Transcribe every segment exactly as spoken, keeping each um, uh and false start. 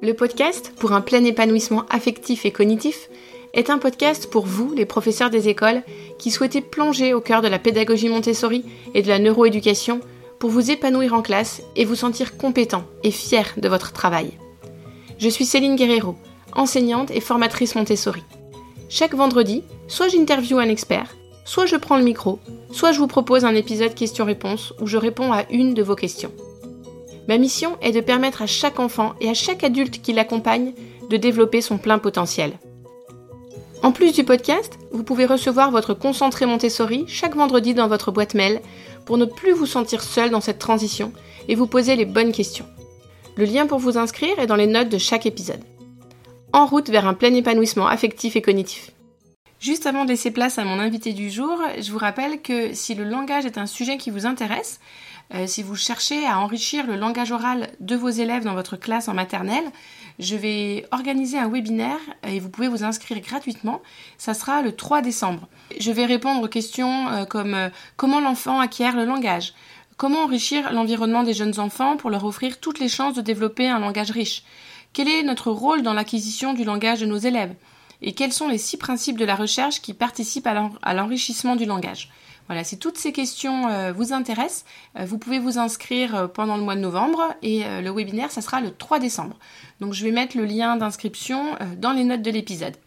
Le podcast pour un plein épanouissement affectif et cognitif est un podcast pour vous, les professeurs des écoles, qui souhaitez plonger au cœur de la pédagogie Montessori et de la neuroéducation pour vous épanouir en classe et vous sentir compétent et fier de votre travail. Je suis Céline Guerrero, enseignante et formatrice Montessori. Chaque vendredi, soit j'interviewe un expert, soit je prends le micro, soit je vous propose un épisode questions-réponses où je réponds à une de vos questions. Ma mission est de permettre à chaque enfant et à chaque adulte qui l'accompagne de développer son plein potentiel. En plus du podcast, vous pouvez recevoir votre concentré Montessori chaque vendredi dans votre boîte mail pour ne plus vous sentir seul dans cette transition et vous poser les bonnes questions. Le lien pour vous inscrire est dans les notes de chaque épisode. En route vers un plein épanouissement affectif et cognitif. Juste avant de laisser place à mon invité du jour, je vous rappelle que si le langage est un sujet qui vous intéresse, euh, si vous cherchez à enrichir le langage oral de vos élèves dans votre classe en maternelle, je vais organiser un webinaire et vous pouvez vous inscrire gratuitement. Ça sera le trois décembre. Je vais répondre aux questions euh, comme euh, comment l'enfant acquiert le langage, comment enrichir l'environnement des jeunes enfants pour leur offrir toutes les chances de développer un langage riche, quel est notre rôle dans l'acquisition du langage de nos élèves, et quels sont les six principes de la recherche qui participent à l'enrichissement du langage. Voilà, si toutes ces questions euh, vous intéressent, euh, vous pouvez vous inscrire euh, pendant le mois de novembre et euh, le webinaire, ça sera le trois décembre. Donc je vais mettre le lien d'inscription euh, dans les notes de l'épisode.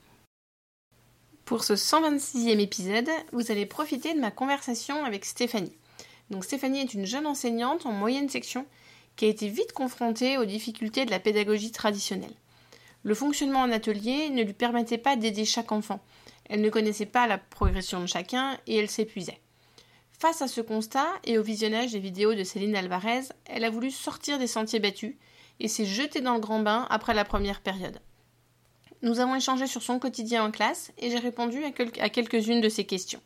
Pour ce cent vingt-sixième épisode, vous allez profiter de ma conversation avec Stéphanie. Donc Stéphanie est une jeune enseignante en moyenne section qui a été vite confrontée aux difficultés de la pédagogie traditionnelle. Le fonctionnement en atelier ne lui permettait pas d'aider chaque enfant. Elle ne connaissait pas la progression de chacun et elle s'épuisait. Face à ce constat et au visionnage des vidéos de Céline Alvarez, elle a voulu sortir des sentiers battus et s'est jetée dans le grand bain après la première période. Nous avons échangé sur son quotidien en classe et j'ai répondu à, quel- à quelques-unes de ses questions.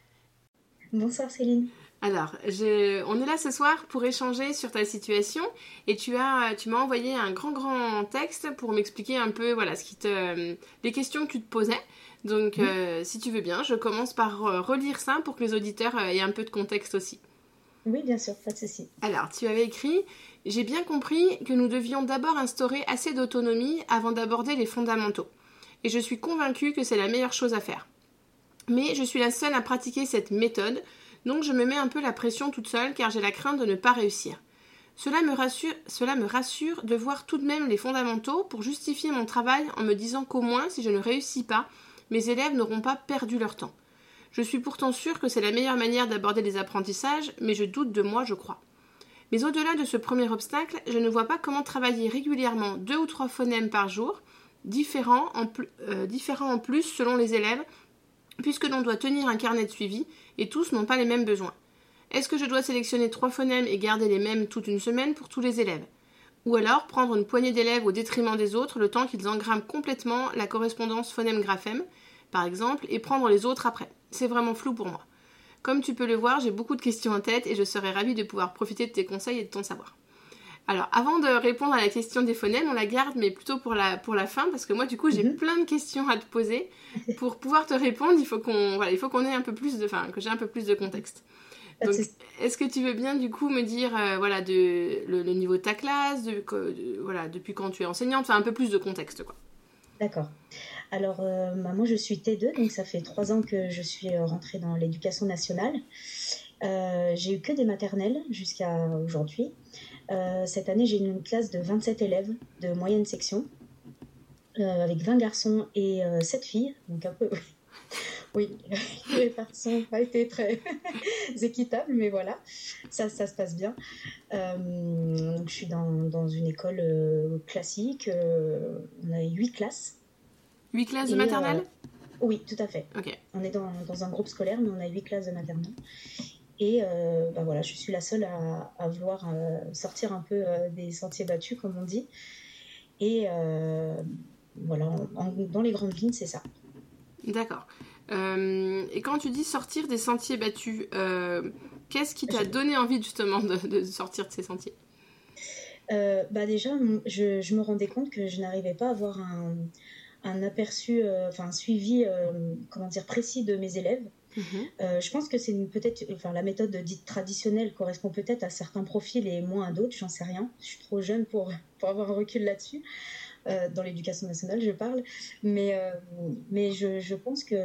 Bonsoir Céline. Alors, je, on est là ce soir pour échanger sur ta situation et tu as, tu m'as envoyé un grand grand texte pour m'expliquer un peu voilà ce qui te, les questions que tu te posais. Donc, mmh. euh, si tu veux bien, je commence par relire ça pour que les auditeurs aient un peu de contexte aussi. Oui, bien sûr, pas de souci. Alors, tu avais écrit « J'ai bien compris que nous devions d'abord instaurer assez d'autonomie avant d'aborder les fondamentaux. Et je suis convaincue que c'est la meilleure chose à faire. Mais je suis la seule à pratiquer cette méthode. Donc je me mets un peu la pression toute seule car j'ai la crainte de ne pas réussir. Cela me rassure, cela me rassure de voir tout de même les fondamentaux pour justifier mon travail en me disant qu'au moins si je ne réussis pas, mes élèves n'auront pas perdu leur temps. Je suis pourtant sûre que c'est la meilleure manière d'aborder les apprentissages, mais je doute de moi, je crois. Mais au-delà de ce premier obstacle, je ne vois pas comment travailler régulièrement deux ou trois phonèmes par jour, différents en, pl- euh, différents en plus selon les élèves, puisque l'on doit tenir un carnet de suivi et tous n'ont pas les mêmes besoins. Est-ce que je dois sélectionner trois phonèmes et garder les mêmes toute une semaine pour tous les élèves ? Ou alors prendre une poignée d'élèves au détriment des autres le temps qu'ils engramment complètement la correspondance phonème-graphème, par exemple, et prendre les autres après ? C'est vraiment flou pour moi. Comme tu peux le voir, j'ai beaucoup de questions en tête et je serais ravie de pouvoir profiter de tes conseils et de ton savoir. Alors, avant de répondre à la question des phonèmes, on la garde, mais plutôt pour la, pour la fin, parce que moi, du coup, j'ai mm-hmm. plein de questions à te poser. Pour pouvoir te répondre, il faut qu'on, voilà, il faut qu'on ait un peu plus de, enfin, que j'ai un peu plus de contexte. Donc, est-ce que tu veux bien, du coup, me dire, euh, voilà, de, le, le niveau de ta classe, de, de, voilà, depuis quand tu es enseignante, enfin, un peu plus de contexte, quoi. D'accord. Alors, euh, bah, moi, je suis T deux, donc ça fait trois ans que je suis rentrée dans l'éducation nationale. Euh, j'ai eu que des maternelles jusqu'à aujourd'hui. Euh, cette année, j'ai une classe de vingt-sept élèves de moyenne section, euh, avec vingt garçons et euh, sept filles. Donc un peu, oui, les répartitions n'ont pas été très équitables, mais voilà, ça, ça se passe bien. Euh, donc, je suis dans, dans une école euh, classique. Euh, on a huit classes. Huit classes de maternelle ? euh, Oui, tout à fait. Okay. On est dans, dans un groupe scolaire, mais on a huit classes de maternelle. Et euh, bah voilà, je suis la seule à, à vouloir euh, sortir un peu euh, des sentiers battus, comme on dit. Et euh, voilà, en, en, dans les grandes lignes, c'est ça. D'accord. Euh, et quand tu dis sortir des sentiers battus, euh, qu'est-ce qui t'a je... donné envie justement de, de sortir de ces sentiers ? euh, bah Déjà, je, je me rendais compte que je n'arrivais pas à avoir un, un aperçu, enfin euh, un suivi euh, comment dire, précis de mes élèves. Mmh. Euh, je pense que c'est une, peut-être, enfin, la méthode dite traditionnelle correspond peut-être à certains profils et moins à d'autres, j'en sais rien. Je suis trop jeune pour, pour avoir un recul là-dessus. euh, dans l'éducation nationale, je parle. Mais, euh, mais je, je pense que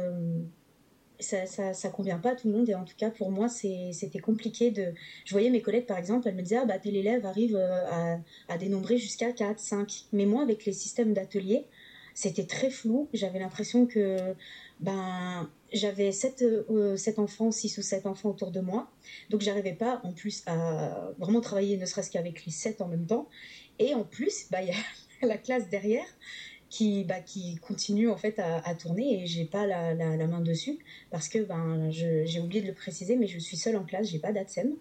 ça, ça, ça convient pas à tout le monde. Et en tout cas, pour moi, c'est, c'était compliqué de... Je voyais mes collègues, par exemple, elles me disaient, ah bah, tel élève arrive euh, à, à dénombrer jusqu'à quatre, cinq. Mais moi, avec les systèmes d'atelier, c'était très flou. J'avais l'impression que ben, j'avais sept, euh, sept enfants, six ou sept enfants autour de moi. Donc, j'arrivais pas, en plus, à vraiment travailler, ne serait-ce qu'avec les sept en même temps. Et en plus, bah, il y a la classe derrière qui, bah, qui continue en fait à, à tourner et j'ai pas la, la, la main dessus parce que ben, je, j'ai oublié de le préciser, mais je suis seule en classe, j'ai pas d'A T S E M.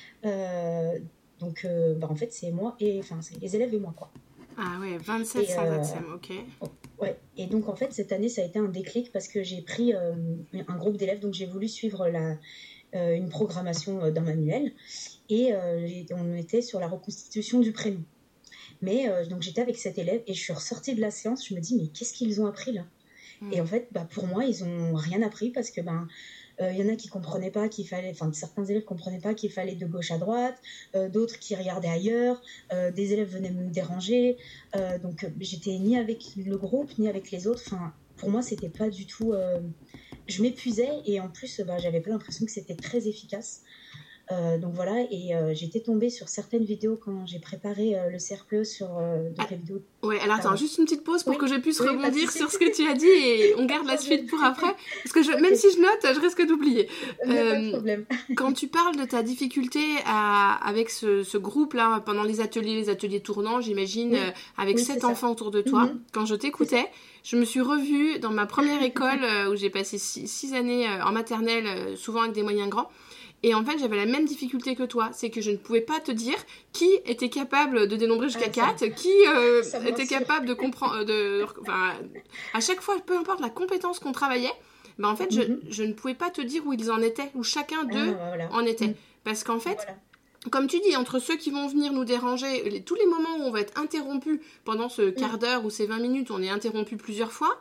Euh, donc, euh, bah, en fait, c'est moi et enfin, c'est les élèves et moi, quoi. Ah ouais, vingt-sept Et, sans euh, A T S E M, ok. ouais. Et donc, en fait, cette année, ça a été un déclic parce que j'ai pris euh, un groupe d'élèves, donc j'ai voulu suivre la, euh, une programmation d'un manuel et euh, on était sur la reconstitution du prénom. Mais euh, donc j'étais avec cet élève et je suis ressortie de la séance, je me dis mais qu'est-ce qu'ils ont appris là? Mmh. Et en fait, bah, pour moi, ils ont rien appris parce que ben il euh, y en a qui comprenaient pas qu'il fallait, enfin certains élèves comprenaient pas qu'il fallait de gauche à droite, euh, d'autres qui regardaient ailleurs, euh, des élèves venaient me déranger, euh, donc euh, j'étais ni avec le groupe ni avec les autres. Enfin, pour moi, c'était pas du tout. Euh, je m'épuisais et en plus, bah, j'avais pas l'impression que c'était très efficace. Euh, donc voilà, et euh, j'étais tombée sur certaines vidéos quand j'ai préparé euh, le C R P E sur euh, donc ah, la vidéo. Ouais, alors attends, juste une petite pause pour oui, que je puisse oui, rebondir sur ce que tu as dit et on garde la suite pour après. Parce que je, okay. Même si je note, je risque d'oublier. Euh, pas de problème. Quand tu parles de ta difficulté à, avec ce, ce groupe-là, pendant les ateliers, les ateliers tournants, j'imagine, oui. euh, avec oui, sept enfants autour de toi, mm-hmm. Quand je t'écoutais, je me suis revue dans ma première école euh, où j'ai passé six, six années euh, en maternelle, euh, souvent avec des moyens grands. Et en fait, j'avais la même difficulté que toi. C'est que je ne pouvais pas te dire qui était capable de dénombrer jusqu'à ah, quatre, qui euh, était capable de comprendre... De, enfin, à chaque fois, peu importe la compétence qu'on travaillait, bah en fait, mm-hmm. je, je ne pouvais pas te dire où ils en étaient, où chacun d'eux ah, voilà. en était. Mm. Parce qu'en fait... Voilà. Comme tu dis, entre ceux qui vont venir nous déranger, les, tous les moments où on va être interrompu pendant ce quart d'heure ou ces vingt minutes, on est interrompu plusieurs fois.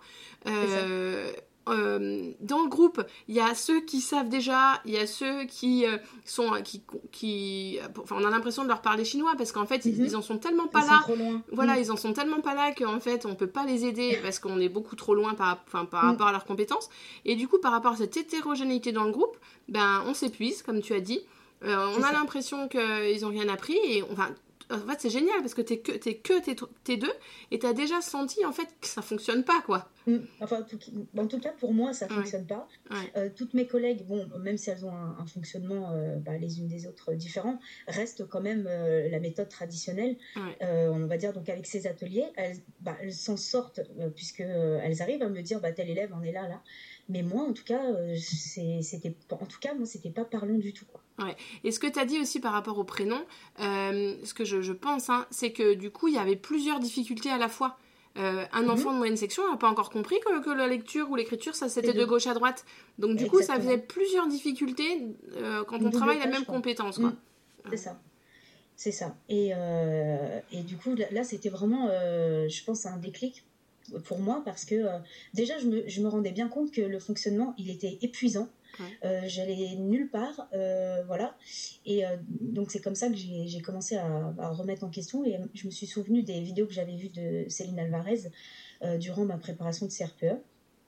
Euh, euh, dans le groupe, il y a ceux qui savent déjà, il y a ceux qui euh, sont, qui, qui, enfin, on a l'impression de leur parler chinois parce qu'en fait, mm-hmm. ils, ils en sont tellement pas ils là. Sont trop loin. Voilà, mm. ils en sont tellement pas là qu'en fait, on peut pas les aider parce qu'on est beaucoup trop loin par, enfin, par mm. rapport à leurs compétences. Et du coup, par rapport à cette hétérogénéité dans le groupe, ben, on s'épuise, comme tu as dit. Euh, on a ça. l'impression qu'ils n'ont rien appris et enfin, en fait c'est génial parce que t'es que, t'es que t'es, t'es deux et t'as déjà senti en fait que ça fonctionne pas quoi. Mmh. Enfin, tout, en tout cas pour moi ça fonctionne ouais. pas. Ouais. Euh, toutes mes collègues, bon même si elles ont un, un fonctionnement euh, bah, les unes des autres différent, restent quand même euh, la méthode traditionnelle. Ouais. Euh, on va dire donc avec ces ateliers, elles, bah, elles s'en sortent euh, puisque euh, elles arrivent à me dire bah tel élève en est là là. Mais moi, en tout cas, euh, c'est, c'était, en tout cas, moi, c'était pas parlant du tout, quoi. Ouais. Et ce que tu as dit aussi par rapport au prénom, euh, ce que je, je pense, hein, c'est que du coup, il y avait plusieurs difficultés à la fois. Euh, un mm-hmm. enfant de moyenne section n'a pas encore compris que, que la lecture ou l'écriture, ça c'était de gauche à droite. Donc du Exactement. coup, ça faisait plusieurs difficultés euh, quand Une on travaille tâche, la même quoi. compétence, quoi. Mm. C'est ouais. ça. C'est ça. Et, euh, et du coup, là, là c'était vraiment, euh, je pense, un déclic pour moi parce que euh, déjà je me, je me rendais bien compte que le fonctionnement il était épuisant. Ouais. Euh, j'allais nulle part, euh, voilà. Et euh, donc c'est comme ça que j'ai, j'ai commencé à, à remettre en question et je me suis souvenue des vidéos que j'avais vues de Céline Alvarez euh, durant ma préparation de C R P E.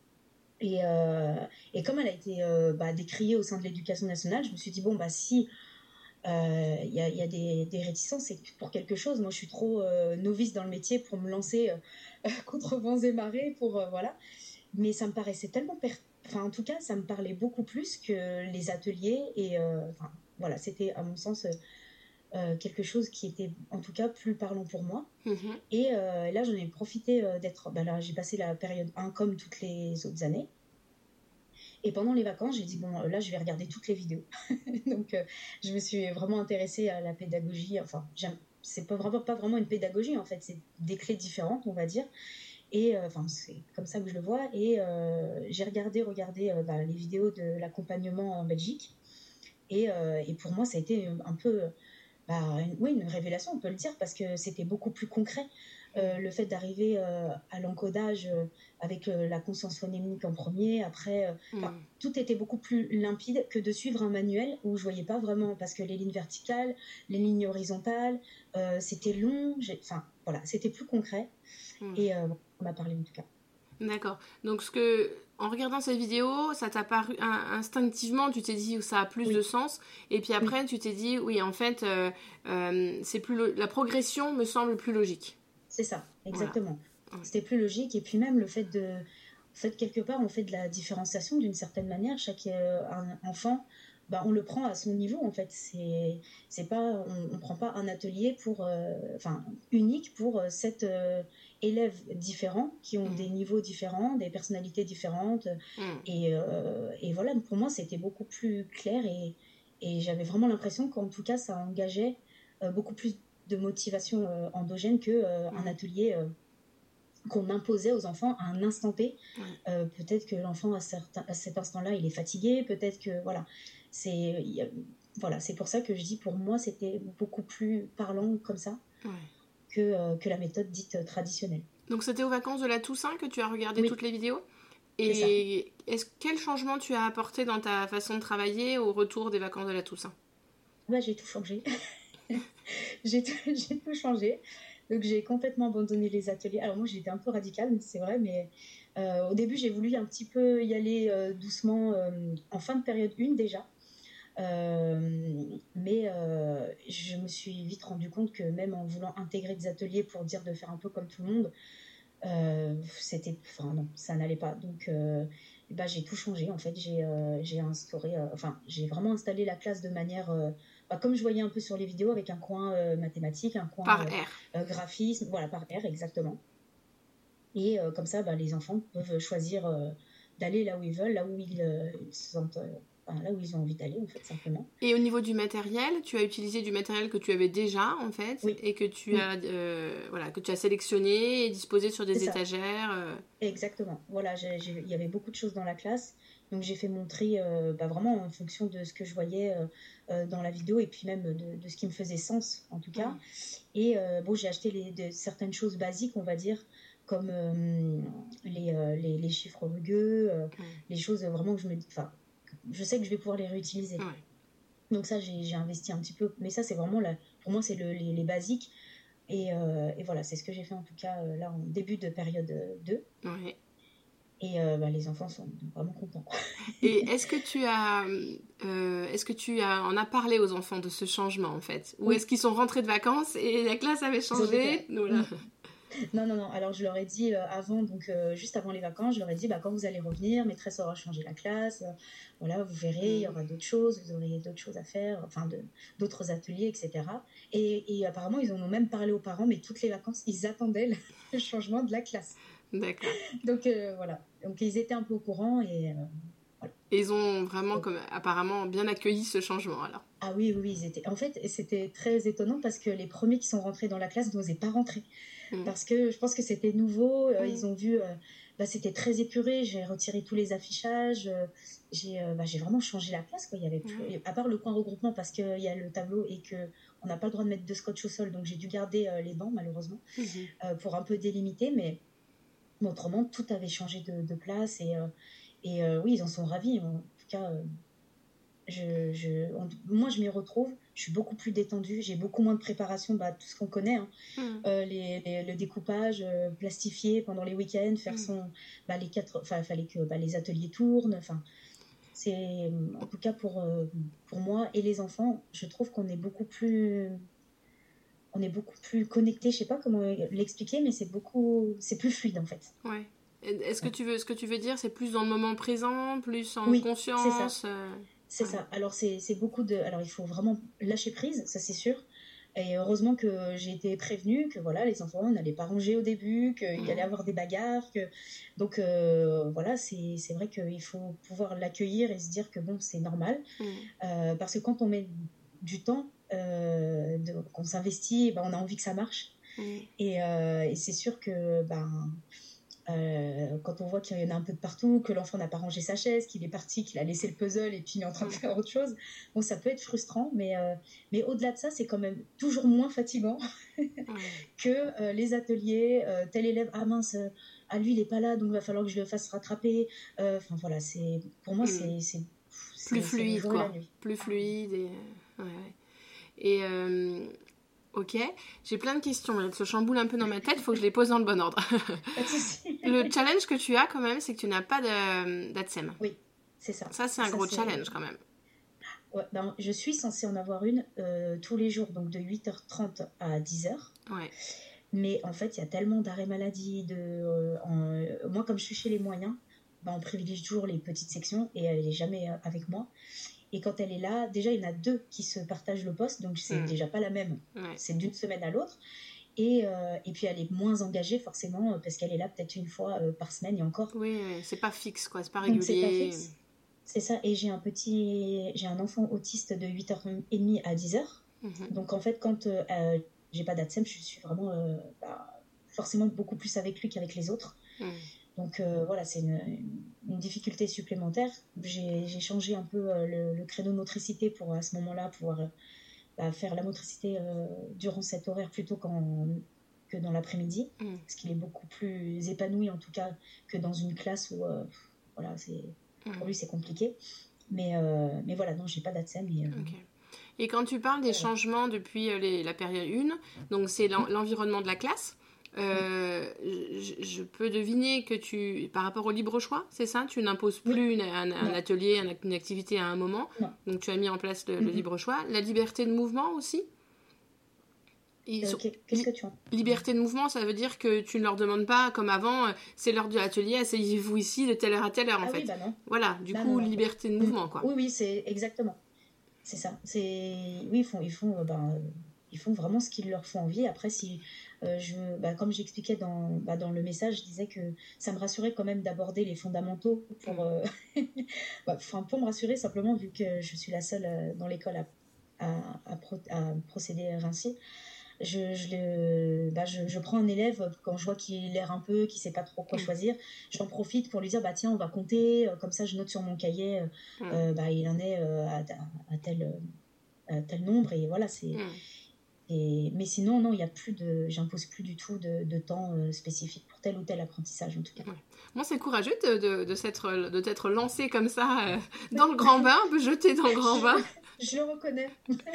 Et, euh, et comme elle a été euh, bah, décriée au sein de l'éducation nationale, je me suis dit bon bah si il euh, y, y a des, des réticences, c'est pour quelque chose. Moi, je suis trop euh, novice dans le métier pour me lancer euh, contre vents et marées, pour euh, voilà. Mais ça me paraissait tellement, per... enfin, en tout cas, ça me parlait beaucoup plus que les ateliers et euh, enfin, voilà, c'était à mon sens euh, quelque chose qui était en tout cas plus parlant pour moi. Mm-hmm. Et euh, là, j'en ai profité euh, d'être. Ben là, j'ai passé la période un comme toutes les autres années. Et pendant les vacances, j'ai dit, bon, là, je vais regarder toutes les vidéos. Donc, euh, je me suis vraiment intéressée à la pédagogie. Enfin, j'aime, c'est pas vraiment, pas vraiment une pédagogie, en fait. C'est des clés différentes, on va dire. Et euh, enfin, c'est comme ça que je le vois. Et euh, j'ai regardé, regardé euh, bah, les vidéos de l'accompagnement en Belgique. Et, euh, et pour moi, ça a été un peu... Bah, une, oui, une révélation, on peut le dire, parce que c'était beaucoup plus concret. Euh, le fait d'arriver euh, à l'encodage euh, avec euh, la conscience phonémique en premier, après, euh, mmh. tout était beaucoup plus limpide que de suivre un manuel où je voyais pas vraiment, parce que les lignes verticales, les lignes horizontales, euh, c'était long, enfin voilà, c'était plus concret. Mmh. Et euh, bon, on m'a parlé en tout cas. D'accord. Donc, ce que, en regardant cette vidéo, ça t'a paru instinctivement, tu t'es dit que ça a plus oui. de sens. Et puis après, oui. tu t'es dit, oui, en fait, euh, euh, c'est plus lo- la progression me semble plus logique. C'est ça, exactement. Voilà. C'était plus logique. Et puis même le fait de, en fait, quelque part, on fait de la différenciation d'une certaine manière. Chaque euh, un enfant, bah, on le prend à son niveau, en fait. C'est, c'est pas, on, on prend pas un atelier pour, euh, enfin, unique pour euh, sept euh, élèves différents qui ont mmh. des niveaux différents, des personnalités différentes. Mmh. Et, euh, et voilà, pour moi, c'était beaucoup plus clair et, et j'avais vraiment l'impression qu'en tout cas, ça engageait euh, beaucoup plus de motivation euh, endogène que euh, mmh. un atelier euh, qu'on imposait aux enfants à un instant T. Mmh. Euh, peut-être que l'enfant à, certains, à cet instant-là, il est fatigué, peut-être que voilà, c'est y a, voilà, c'est pour ça que je dis pour moi c'était beaucoup plus parlant comme ça mmh. que euh, que la méthode dite traditionnelle. Donc c'était aux vacances de la Toussaint que tu as regardé oui. toutes les vidéos. Et est-ce, quel changement tu as apporté dans ta façon de travailler au retour des vacances de la Toussaint? Bah, j'ai tout changé. j'ai, tout, j'ai tout changé. Donc, j'ai complètement abandonné les ateliers. Alors, moi, j'étais un peu radicale, c'est vrai, mais euh, au début, j'ai voulu un petit peu y aller euh, doucement euh, en fin de période un déjà. Euh, mais euh, je me suis vite rendu compte que même en voulant intégrer des ateliers pour dire de faire un peu comme tout le monde, euh, c'était, enfin non, ça n'allait pas. Donc, euh, bah, j'ai tout changé en fait. J'ai, euh, j'ai instauré, euh, enfin, j'ai vraiment installé la classe de manière, euh, bah, comme je voyais un peu sur les vidéos, avec un coin euh, mathématique, un coin par euh, R. Euh, graphisme, voilà, par R exactement. Et euh, comme ça, bah, les enfants peuvent choisir euh, d'aller là où ils veulent, là où ils, euh, ils se sentent. Euh, Enfin, là où ils ont envie d'aller, en fait, simplement. Et au niveau du matériel, tu as utilisé du matériel que tu avais déjà, en fait, oui. et que tu oui. as, euh, voilà, que tu as sélectionné et disposé sur des C'est étagères. Euh... Exactement. Voilà, j'ai, j'ai, il y avait beaucoup de choses dans la classe, donc j'ai fait mon tri, euh, bah, vraiment en fonction de ce que je voyais euh, euh, dans la vidéo et puis même de, de ce qui me faisait sens, en tout cas. Mmh. Et euh, bon, j'ai acheté les, de, certaines choses basiques, on va dire, comme euh, les, euh, les, les chiffres rugueux, euh, mmh. les choses vraiment que je me dis, enfin, je sais que je vais pouvoir les réutiliser. Ouais. Donc ça, j'ai, j'ai investi un petit peu. Mais ça, c'est vraiment, la, pour moi, c'est le, les, les basiques. Et, euh, et voilà, c'est ce que j'ai fait en tout cas euh, là en début de période deux. Ouais. Et euh, bah, les enfants sont vraiment contents. Et est-ce que tu as, euh, est-ce que tu as, en as parlé aux enfants de ce changement en fait? Ou oui. est-ce qu'ils sont rentrés de vacances et la classe avait changé? Voilà. Non, non, non. Alors, je leur ai dit euh, avant, donc euh, juste avant les vacances, je leur ai dit, bah, quand vous allez revenir, maîtresse aura changé la classe. Euh, voilà, vous verrez, il y aura d'autres choses, vous aurez d'autres choses à faire, enfin, de, d'autres ateliers, et cetera. Et, et apparemment, ils en ont même parlé aux parents, mais toutes les vacances, ils attendaient le, le changement de la classe. D'accord. Donc, euh, voilà. Donc, ils étaient un peu au courant et... Euh, voilà. Et ils ont vraiment, comme, apparemment, bien accueilli ce changement, alors. Ah oui, oui, ils étaient... En fait, c'était très étonnant parce que les premiers qui sont rentrés dans la classe n'osaient pas rentrer. Mmh. Parce que je pense que c'était nouveau. Euh, mmh. Ils ont vu... Euh, bah, c'était très épuré. J'ai retiré tous les affichages. Euh, j'ai, euh, bah, j'ai vraiment changé la classe, quoi. Il y avait plus... mmh. À part le coin regroupement parce qu'il y a le tableau et qu'on n'a pas le droit de mettre de scotch au sol. Donc, j'ai dû garder euh, les bancs, malheureusement, mmh. euh, pour un peu délimiter. Mais autrement, tout avait changé de, de place. Et, euh, et euh, oui, ils en sont ravis. En tout cas... Euh, Je, je, on, moi, je m'y retrouve. Je suis beaucoup plus détendue. J'ai beaucoup moins de préparation, bah, tout ce qu'on connaît, hein. mmh. euh, les, les, le découpage, euh, plastifier pendant les week-ends, faire mmh. son, bah, les quatre, enfin, fallait que bah, les ateliers tournent. Enfin, c'est, en tout cas pour euh, pour moi et les enfants, je trouve qu'on est beaucoup plus, on est beaucoup plus connectés. Je sais pas comment l'expliquer, mais c'est beaucoup, c'est plus fluide en fait. Ouais. Est-ce que tu veux, ce que tu veux dire, c'est plus dans le moment présent, plus en oui, conscience. C'est ça. Euh... C'est ouais. ça. Alors, c'est, c'est beaucoup de... Alors, il faut vraiment lâcher prise, ça, c'est sûr. Et heureusement que j'ai été prévenue que, voilà, les enfants n'allaient pas ranger au début, qu'il mmh. y allait avoir des bagarres. Que... Donc, euh, voilà, c'est, c'est vrai qu'il faut pouvoir l'accueillir et se dire que, bon, c'est normal. Mmh. Euh, parce que quand on met du temps, euh, de, qu'on s'investit, ben, on a envie que ça marche. Mmh. Et, euh, et c'est sûr que... Ben, Euh, quand on voit qu'il y en a un peu de partout, que l'enfant n'a pas rangé sa chaise, qu'il est parti, qu'il a laissé le puzzle et puis il est en train de faire autre chose, bon, ça peut être frustrant, mais, euh, mais au-delà de ça, c'est quand même toujours moins fatigant que euh, les ateliers, euh, tel élève, ah mince, euh, ah lui il est pas là, donc il va falloir que je le fasse rattraper. Enfin euh, voilà, c'est, pour moi, mm. c'est, c'est, c'est plus fluide, quoi. Plus fluide et... Ouais, ouais. Et... Euh... Ok, j'ai plein de questions, elles se chamboulent un peu dans ma tête, il faut que je les pose dans le bon ordre. Le challenge que tu as quand même, c'est que tu n'as pas de, d'A T S E M. Oui, c'est ça. Ça, c'est un ça, gros c'est... challenge quand même. Ouais, ben, je suis censée en avoir une euh, tous les jours, donc de huit heures trente à dix heures. Ouais. Mais en fait, il y a tellement d'arrêts maladie. De, euh, en, euh, moi, comme je suis chez les moyens, ben, on privilégie toujours les petites sections et elle n'est jamais euh, avec moi. Et quand elle est là, déjà, il y en a deux qui se partagent le poste, donc c'est mmh. déjà pas la même. Ouais. C'est d'une semaine à l'autre. Et, euh, et puis, elle est moins engagée, forcément, parce qu'elle est là peut-être une fois euh, par semaine et encore. Oui, c'est pas fixe, quoi. C'est pas régulier. Donc, c'est pas fixe. C'est ça. Et j'ai un petit... J'ai un enfant autiste de huit heures trente à dix heures. Mmh. Donc, en fait, quand euh, j'ai pas d'A T S E M, je suis vraiment euh, bah, forcément beaucoup plus avec lui qu'avec les autres. Mmh. Donc euh, voilà, c'est une, une difficulté supplémentaire. J'ai, j'ai changé un peu euh, le, le créneau de motricité pour à ce moment-là pouvoir euh, bah, faire la motricité euh, durant cet horaire plutôt qu'en, que dans l'après-midi, mmh. parce qu'il est beaucoup plus épanoui en tout cas que dans une classe où euh, voilà, c'est, mmh. pour lui c'est compliqué. Mais, euh, mais voilà, non, j'ai pas d'A T S E M. Et, euh, okay. Et quand tu parles des ouais. changements depuis les, la période un, donc c'est l'en, l'environnement de la classe. Euh, je, je peux deviner que tu, par rapport au libre choix, c'est ça, tu n'imposes plus oui. une, un, un atelier, une activité à un moment, non. Donc tu as mis en place le, mm-hmm. le libre choix. La liberté de mouvement aussi. Euh, sur... Qu'est-ce que tu as ? Liberté de mouvement, ça veut dire que tu ne leur demandes pas, comme avant, c'est l'heure de l'atelier, asseyez-vous ici de telle heure à telle heure en ah fait. Oui, bah non. Voilà, du bah coup, non, liberté de mouvement quoi. Oui, oui, c'est exactement. C'est ça. C'est... Oui, ils font, ils font, euh, ben, ils font vraiment ce qui leur font envie. Après, si euh, je, bah, comme j'expliquais dans, bah, dans le message, je disais que ça me rassurait quand même d'aborder les fondamentaux pour, euh, bah, pour me rassurer simplement vu que je suis la seule euh, dans l'école à, à, à, pro, à procéder ainsi. Je, je, le, bah, je, je prends un élève quand je vois qu'il l'air un peu, qu'il ne sait pas trop quoi choisir. J'en profite pour lui dire bah, tiens, on va compter. Comme ça, je note sur mon cahier, euh, bah, il en est euh, à, à, tel, à tel nombre. Et voilà, c'est. Mm. Et, mais sinon, non, il y a plus de, j'impose plus du tout de, de temps euh, spécifique pour tel ou tel apprentissage, en tout cas. Ouais. Moi, c'est courageux de, de, de, s'être, de t'être lancé comme ça euh, dans le grand bain, un peu jeté dans le grand bain. Je, je le reconnais.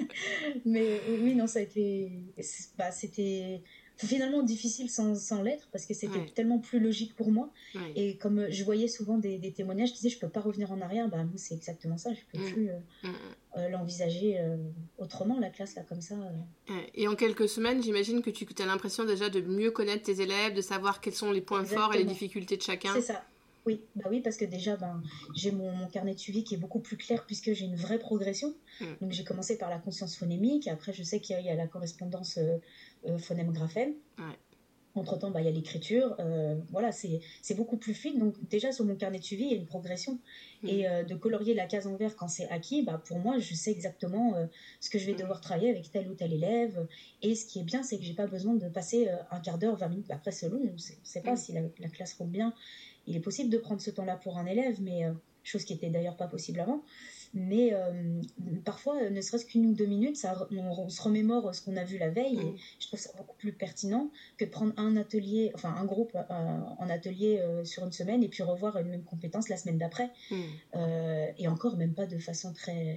Mais oui, non, ça a été... Bah, c'était finalement difficile sans, sans l'être, parce que c'était ouais. tellement plus logique pour moi. Ouais. Et comme je voyais souvent des, des témoignages, je disais, je peux pas revenir en arrière. Bah, moi, c'est exactement ça. Je peux mmh. plus... Euh, mmh. Euh, l'envisager euh, autrement, la classe, là, comme ça. Euh. Et en quelques semaines, j'imagine que tu as l'impression déjà de mieux connaître tes élèves, de savoir quels sont les points Exactement. forts et les difficultés de chacun. C'est ça. Oui, bah oui, parce que déjà, ben, j'ai mon, mon carnet de suivi qui est beaucoup plus clair puisque j'ai une vraie progression. Mmh. Donc, j'ai commencé par la conscience phonémique. Après, je sais qu'il y a, il y a la correspondance euh, euh, phonème-graphème. Ouais. Entre-temps, bah, il y a l'écriture. Euh, voilà, c'est, c'est beaucoup plus fluide. Donc, déjà, sur mon carnet de suivi, il y a une progression. Mmh. Et euh, de colorier la case en vert quand c'est acquis, bah, pour moi, je sais exactement euh, ce que je vais devoir travailler avec tel ou tel élève. Et ce qui est bien, c'est que je n'ai pas besoin de passer euh, un quart d'heure, vingt minutes. Bah, après, c'est long. On ne sait pas mmh. si la, la classe roule bien. Il est possible de prendre ce temps-là pour un élève, mais euh, chose qui n'était d'ailleurs pas possible avant. Mais euh, parfois, ne serait-ce qu'une ou deux minutes, ça, on, on se remémore ce qu'on a vu la veille. Mmh. Et je trouve ça beaucoup plus pertinent que de prendre un atelier, enfin un groupe euh, en atelier euh, sur une semaine et puis revoir une même compétence la semaine d'après. Mmh. Euh, et encore, même pas de façon très,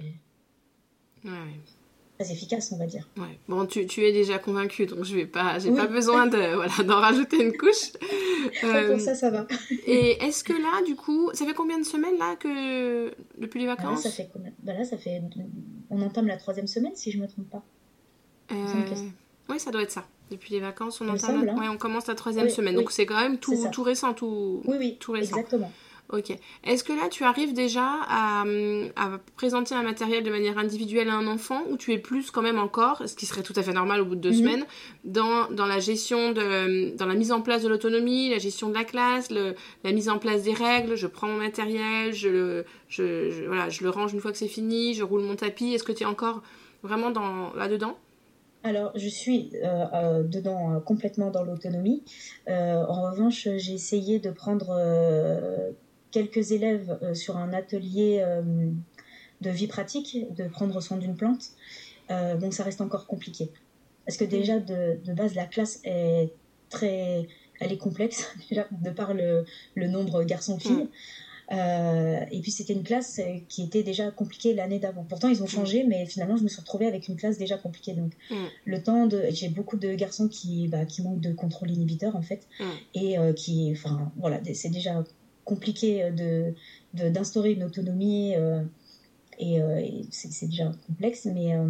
ouais. très efficace, on va dire. Ouais. Bon, tu, tu es déjà convaincue, donc je vais pas, j'ai oui. pas besoin de, voilà, d'en rajouter une couche. Euh, Pour ça, ça va. Et est-ce que là, du coup, ça fait combien de semaines là que depuis les vacances ? Là, ça fait combien ? Bah là, ça fait, on entame la troisième semaine, si je me trompe pas. Euh... Oui, ça doit être ça. Depuis les vacances, on entame, semble, la... hein. ouais, on commence la troisième oui, semaine, oui. donc c'est quand même tout, tout récent, tout, oui, oui, tout récent. Exactement. Ok. Est-ce que là, tu arrives déjà à, à présenter un matériel de manière individuelle à un enfant ou tu es plus quand même encore, ce qui serait tout à fait normal au bout de deux mm-hmm. semaines, dans, dans la gestion, de, dans la mise en place de l'autonomie, la gestion de la classe, le, la mise en place des règles, je prends mon matériel, je le, je, je, voilà, je le range une fois que c'est fini, je roule mon tapis. Est-ce que tu es encore vraiment dans, là-dedans ? Alors, je suis euh, euh, dedans euh, complètement dans l'autonomie. Euh, en revanche, j'ai essayé de prendre euh, quelques élèves euh, sur un atelier euh, de vie pratique, de prendre soin d'une plante. Euh, bon, ça reste encore compliqué. Parce que déjà, de, de base, la classe est très... Elle est complexe, déjà, de par le, le nombre garçons-filles. Euh, et puis c'était une classe qui était déjà compliquée l'année d'avant. Pourtant ils ont changé, mmh. mais finalement je me suis retrouvée avec une classe déjà compliquée. Donc mmh. le temps de, j'ai beaucoup de garçons qui, bah, qui manquent de contrôle inhibiteur en fait, mmh. et euh, qui, enfin voilà, c'est déjà compliqué de, de d'instaurer une autonomie euh, et, euh, et c'est, c'est déjà complexe. Mais euh,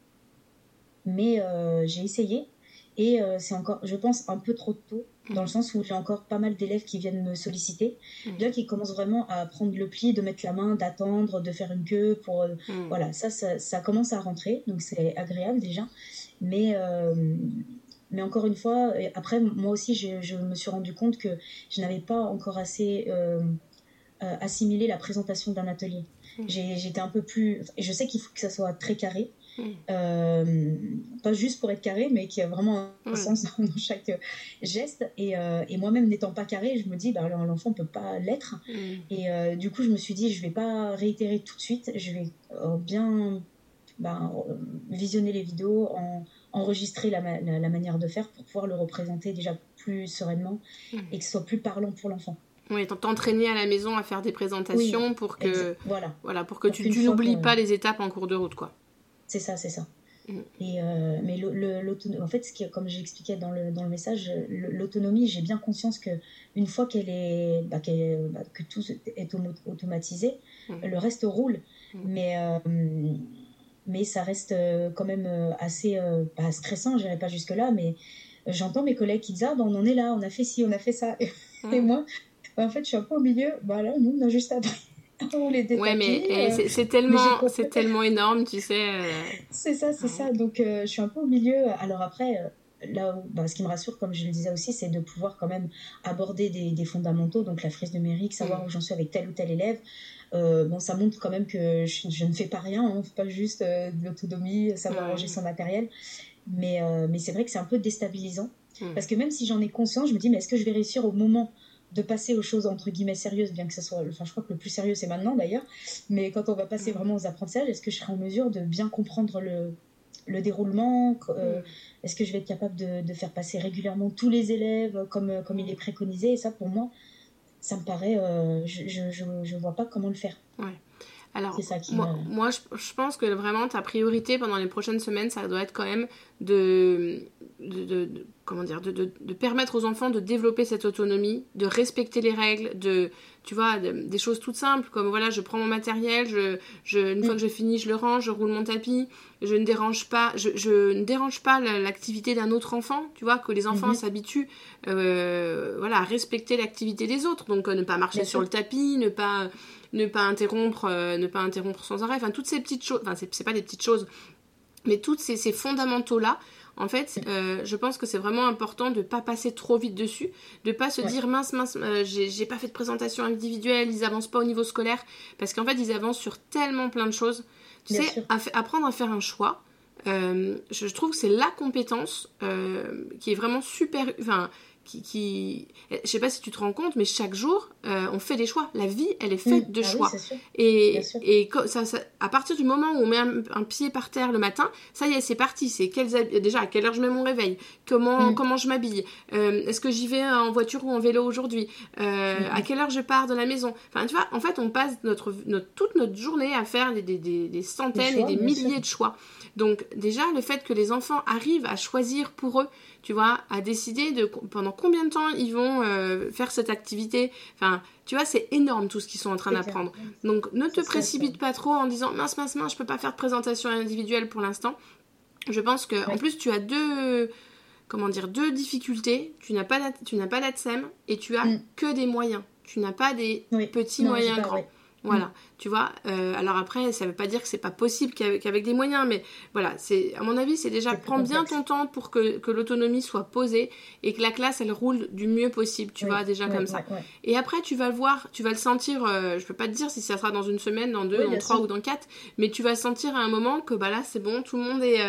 mais euh, j'ai essayé et euh, c'est encore, je pense, un peu trop tôt. Dans le sens où j'ai encore pas mal d'élèves qui viennent me solliciter, mmh. déjà qui commencent vraiment à prendre le pli, de mettre la main, d'attendre, de faire une queue pour mmh. voilà, ça, ça ça commence à rentrer, donc c'est agréable déjà, mais euh, mais encore une fois, après moi aussi je, je me suis rendu compte que je n'avais pas encore assez euh, euh, assimilé la présentation d'un atelier. Mmh. J'ai, j'étais un peu plus, et je sais qu'il faut que ça soit très carré. Mmh. Euh, pas juste pour être carré, mais qui a vraiment un mmh. sens dans chaque geste. Et, euh, et moi-même n'étant pas carré, je me dis, bah, l'enfant ne peut pas l'être. Mmh. Et euh, du coup, je me suis dit, je ne vais pas réitérer tout de suite. Je vais euh, bien bah, visionner les vidéos, en, enregistrer la, la, la manière de faire pour pouvoir le représenter déjà plus sereinement mmh. et que ce soit plus parlant pour l'enfant. Oui, t'entraîner à la maison à faire des présentations oui, pour que, exa- voilà. Voilà, pour que pour tu, tu n'oublies pas les étapes en cours de route, quoi. C'est ça, c'est ça. Mmh. Et euh, mais le, le, l'autonomie, en fait, ce qui, comme j'expliquais dans le, dans le message, l'autonomie, j'ai bien conscience qu'une fois qu'elle est, bah, qu'elle, bah, que tout est automatisé, mmh. le reste roule. Mmh. Mais, euh, mais ça reste quand même assez euh, pas stressant, je n'irai pas jusque-là, mais j'entends mes collègues qui disent « Ah, bah, on en est là, on a fait ci, on a fait ça. » mmh. Et moi, bah, en fait, je suis un peu au milieu. Bah là, nous, on a juste appris. Ouais, mais euh, c'est, c'est tellement mais c'est tellement énorme, tu sais. Euh... C'est ça, c'est ouais. ça. Donc, euh, je suis un peu au milieu. Alors après, euh, là où, bah, ce qui me rassure, comme je le disais aussi, c'est de pouvoir quand même aborder des, des fondamentaux, donc la frise numérique, savoir mmh. où j'en suis avec tel ou tel élève. Euh, bon, ça montre quand même que je, je ne fais pas rien, hein, pas juste euh, de l'autonomie, savoir ranger mmh. son matériel. Mais, euh, mais c'est vrai que c'est un peu déstabilisant. Mmh. Parce que même si j'en ai conscience, je me dis, mais est-ce que je vais réussir au moment de passer aux choses entre guillemets sérieuses, bien que ça soit, enfin je crois que le plus sérieux c'est maintenant d'ailleurs, mais quand on va passer vraiment aux apprentissages, est-ce que je serai en mesure de bien comprendre le, le déroulement, euh, est-ce que je vais être capable de, de faire passer régulièrement tous les élèves comme, comme il est préconisé, et ça pour moi ça me paraît, euh, je, je, je, je vois pas comment le faire. Ouais. Alors, moi, me... moi je, je pense que vraiment ta priorité pendant les prochaines semaines, ça doit être quand même de, de, de, de comment dire, de, de, de permettre aux enfants de développer cette autonomie, de respecter les règles, de, tu vois, de, des choses toutes simples, comme voilà, je prends mon matériel, je, je, une mmh. fois que j'ai fini, je le range, je roule mon tapis, je ne dérange pas, je, je ne dérange pas l'activité d'un autre enfant, tu vois, que les enfants mmh. s'habituent, euh, voilà, à respecter l'activité des autres, donc euh, ne pas marcher Bien sur sûr. le tapis, ne pas... ne pas interrompre euh, ne pas interrompre sans arrêt, enfin toutes ces petites choses, enfin c'est, c'est pas des petites choses, mais toutes ces, ces fondamentaux là en fait euh, je pense que c'est vraiment important de pas passer trop vite dessus, de pas se ouais. dire mince mince euh, j'ai, j'ai pas fait de présentation individuelle, ils avancent pas au niveau scolaire, parce qu'en fait ils avancent sur tellement plein de choses, tu Bien sais à, apprendre à faire un choix, euh, je, je trouve que c'est la compétence euh, qui est vraiment super, enfin Qui, qui... je sais pas si tu te rends compte, mais chaque jour euh, on fait des choix. La vie elle est faite mmh. de ah choix oui, sûr. et, et ça, ça, à partir du moment où on met un, un pied par terre le matin, ça y est, c'est parti, c'est quels, déjà à quelle heure je mets mon réveil, comment, mmh. comment je m'habille, euh, est-ce que j'y vais en voiture ou en vélo aujourd'hui, euh, mmh. à quelle heure je pars de la maison, enfin tu vois, en fait on passe notre, notre, toute notre journée à faire des, des, des, des centaines des choix, et des milliers sûr. de choix. Donc déjà le fait que les enfants arrivent à choisir pour eux, tu vois, à décider de pendant combien de temps ils vont euh, faire cette activité, enfin tu vois, c'est énorme tout ce qu'ils sont en train c'est d'apprendre. Clair. Donc ne te c'est précipite ça, pas trop en disant mince mince mince je peux pas faire de présentation individuelle pour l'instant. Je pense que ouais. en plus tu as deux comment dire deux difficultés, tu n'as pas la, tu n'as pas l'A T S E M et tu as mm. que des moyens, tu n'as pas des oui. petits non, moyens grands. Ouais. Voilà, mmh. tu vois, euh, alors après, ça veut pas dire que c'est pas possible qu'avec, qu'avec des moyens, mais voilà, c'est, à mon avis, c'est déjà c'est prends bien ton temps pour que, que l'autonomie soit posée et que la classe, elle roule du mieux possible, tu oui, vois, déjà oui, comme oui, ça. Oui. Et après, tu vas le voir, tu vas le sentir, euh, je peux pas te dire si ça sera dans une semaine, dans deux, oui, dans trois sûr. ou dans quatre, mais tu vas sentir à un moment que bah là, c'est bon, tout le monde est... Euh,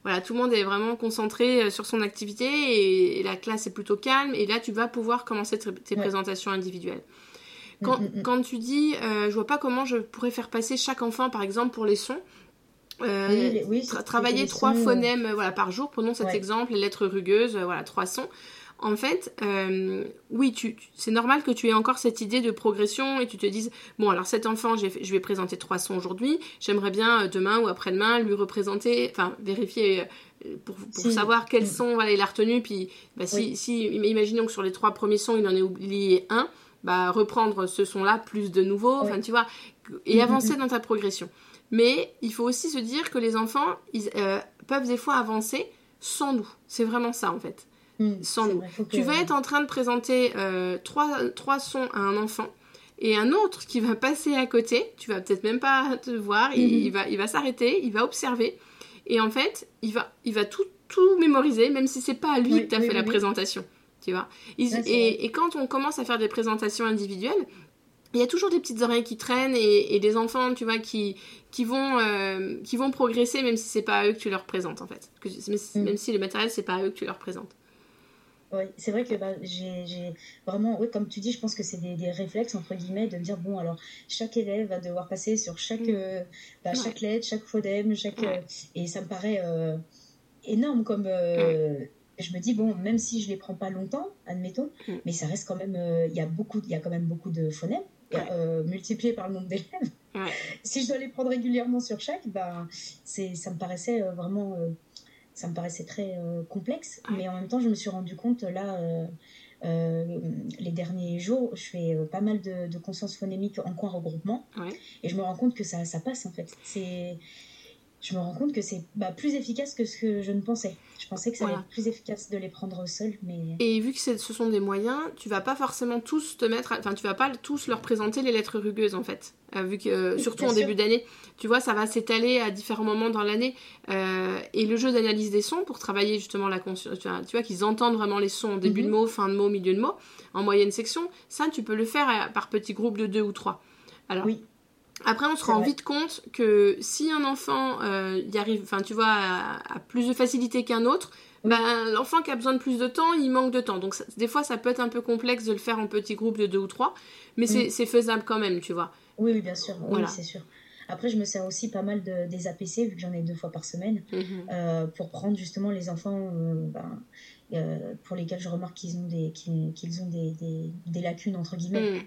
voilà, tout le monde est vraiment concentré sur son activité et, et la classe est plutôt calme. Et là, tu vas pouvoir commencer tes, tes ouais. présentations individuelles. Quand, mmh, mmh. quand tu dis, euh, je vois pas comment je pourrais faire passer chaque enfant, par exemple, pour les sons. Euh, oui, les, oui, tra- travailler trois sons, phonèmes euh... voilà, par jour. Prenons cet ouais. exemple, les lettres rugueuses, euh, voilà, trois sons. En fait, euh, oui, tu, tu, c'est normal que tu aies encore cette idée de progression et tu te dises, bon, alors cet enfant, j'ai, je vais présenter trois sons aujourd'hui, j'aimerais bien euh, demain ou après-demain lui représenter, enfin, vérifier euh, pour, pour si. savoir quels sons voilà, il a retenu, puis bah, si, oui. si, imaginons que sur les trois premiers sons, il en ait oublié un, bah, reprendre ce son-là plus de nouveau, enfin, oui. tu vois, et avancer mmh. dans ta progression. Mais il faut aussi se dire que les enfants, ils euh, peuvent des fois avancer sans nous. C'est vraiment ça, en fait. Mmh, sans nous. Vrai, que... Tu vas être en train de présenter euh, trois, trois sons à un enfant et un autre qui va passer à côté, tu vas peut-être même pas te voir, mmh. il, il, va, il va s'arrêter, il va observer et en fait, il va, il va tout, tout mémoriser, même si c'est pas à lui oui, que tu as oui, fait oui, la oui. présentation. Tu vois. Il, ouais, et, et quand on commence à faire des présentations individuelles, il y a toujours des petites oreilles qui traînent et, et des enfants, tu vois, qui, qui, vont, euh, qui vont progresser même si c'est pas à eux que tu leur présentes, en fait. Que, même, mmh. même si le matériel, c'est pas à eux que tu leur présentes. Oui, c'est vrai que bah, j'ai, j'ai vraiment, oui, comme tu dis, je pense que c'est des, des réflexes, entre guillemets, de me dire, bon, alors, chaque élève va devoir passer sur chaque, mmh. euh, bah, ouais. chaque lettre, chaque phonème, chaque, ouais. euh, et ça me paraît euh, énorme comme... Euh, ouais. Je me dis, bon, même si je les prends pas longtemps, admettons, mmh. mais ça reste quand même, il euh, y a beaucoup, il y a quand même beaucoup de phonèmes, ouais. euh, multipliés par le nombre d'élèves. Ouais. Si je dois les prendre régulièrement sur chaque, bah, c'est, ça me paraissait euh, vraiment... Euh, ça me paraissait très euh, complexe, ouais. mais en même temps, je me suis rendu compte, là, euh, euh, les derniers jours, je fais euh, pas mal de, de conscience phonémique en coin regroupement, ouais. et je me rends compte que ça, ça passe, en fait. C'est... Je me rends compte que c'est bah, plus efficace que ce que je ne pensais. Je pensais que ça voilà. allait être plus efficace de les prendre seuls, mais... Et vu que c'est, ce sont des moyens, tu vas pas forcément tous te mettre... Enfin, tu vas pas tous leur présenter les lettres rugueuses, en fait. Euh, vu que, euh, surtout Bien en sûr. début d'année, tu vois, ça va s'étaler à différents moments dans l'année. Euh, et le jeu d'analyse des sons, pour travailler justement la conscience... Tu vois, tu vois qu'ils entendent vraiment les sons en début mm-hmm. de mot, fin de mot, milieu de mot, en moyenne section. Ça, tu peux le faire à, par petits groupes de deux ou trois. Alors... Oui. Après, on se c'est rend vrai. vite compte que si un enfant euh, y arrive, enfin, tu vois, à, à plus de facilité qu'un autre, oui. ben, l'enfant qui a besoin de plus de temps, il manque de temps. Donc, ça, des fois, ça peut être un peu complexe de le faire en petits groupes de deux ou trois, mais c'est, mm. c'est faisable quand même, tu vois. Oui, oui, bien sûr. Voilà. Oui, c'est sûr. Après, je me sers aussi pas mal de, des A P C, vu que j'en ai deux fois par semaine, mm-hmm. euh, pour prendre justement les enfants euh, ben, euh, pour lesquels je remarque qu'ils ont des, qu'ils, qu'ils ont des, des, des lacunes, entre guillemets. Mm.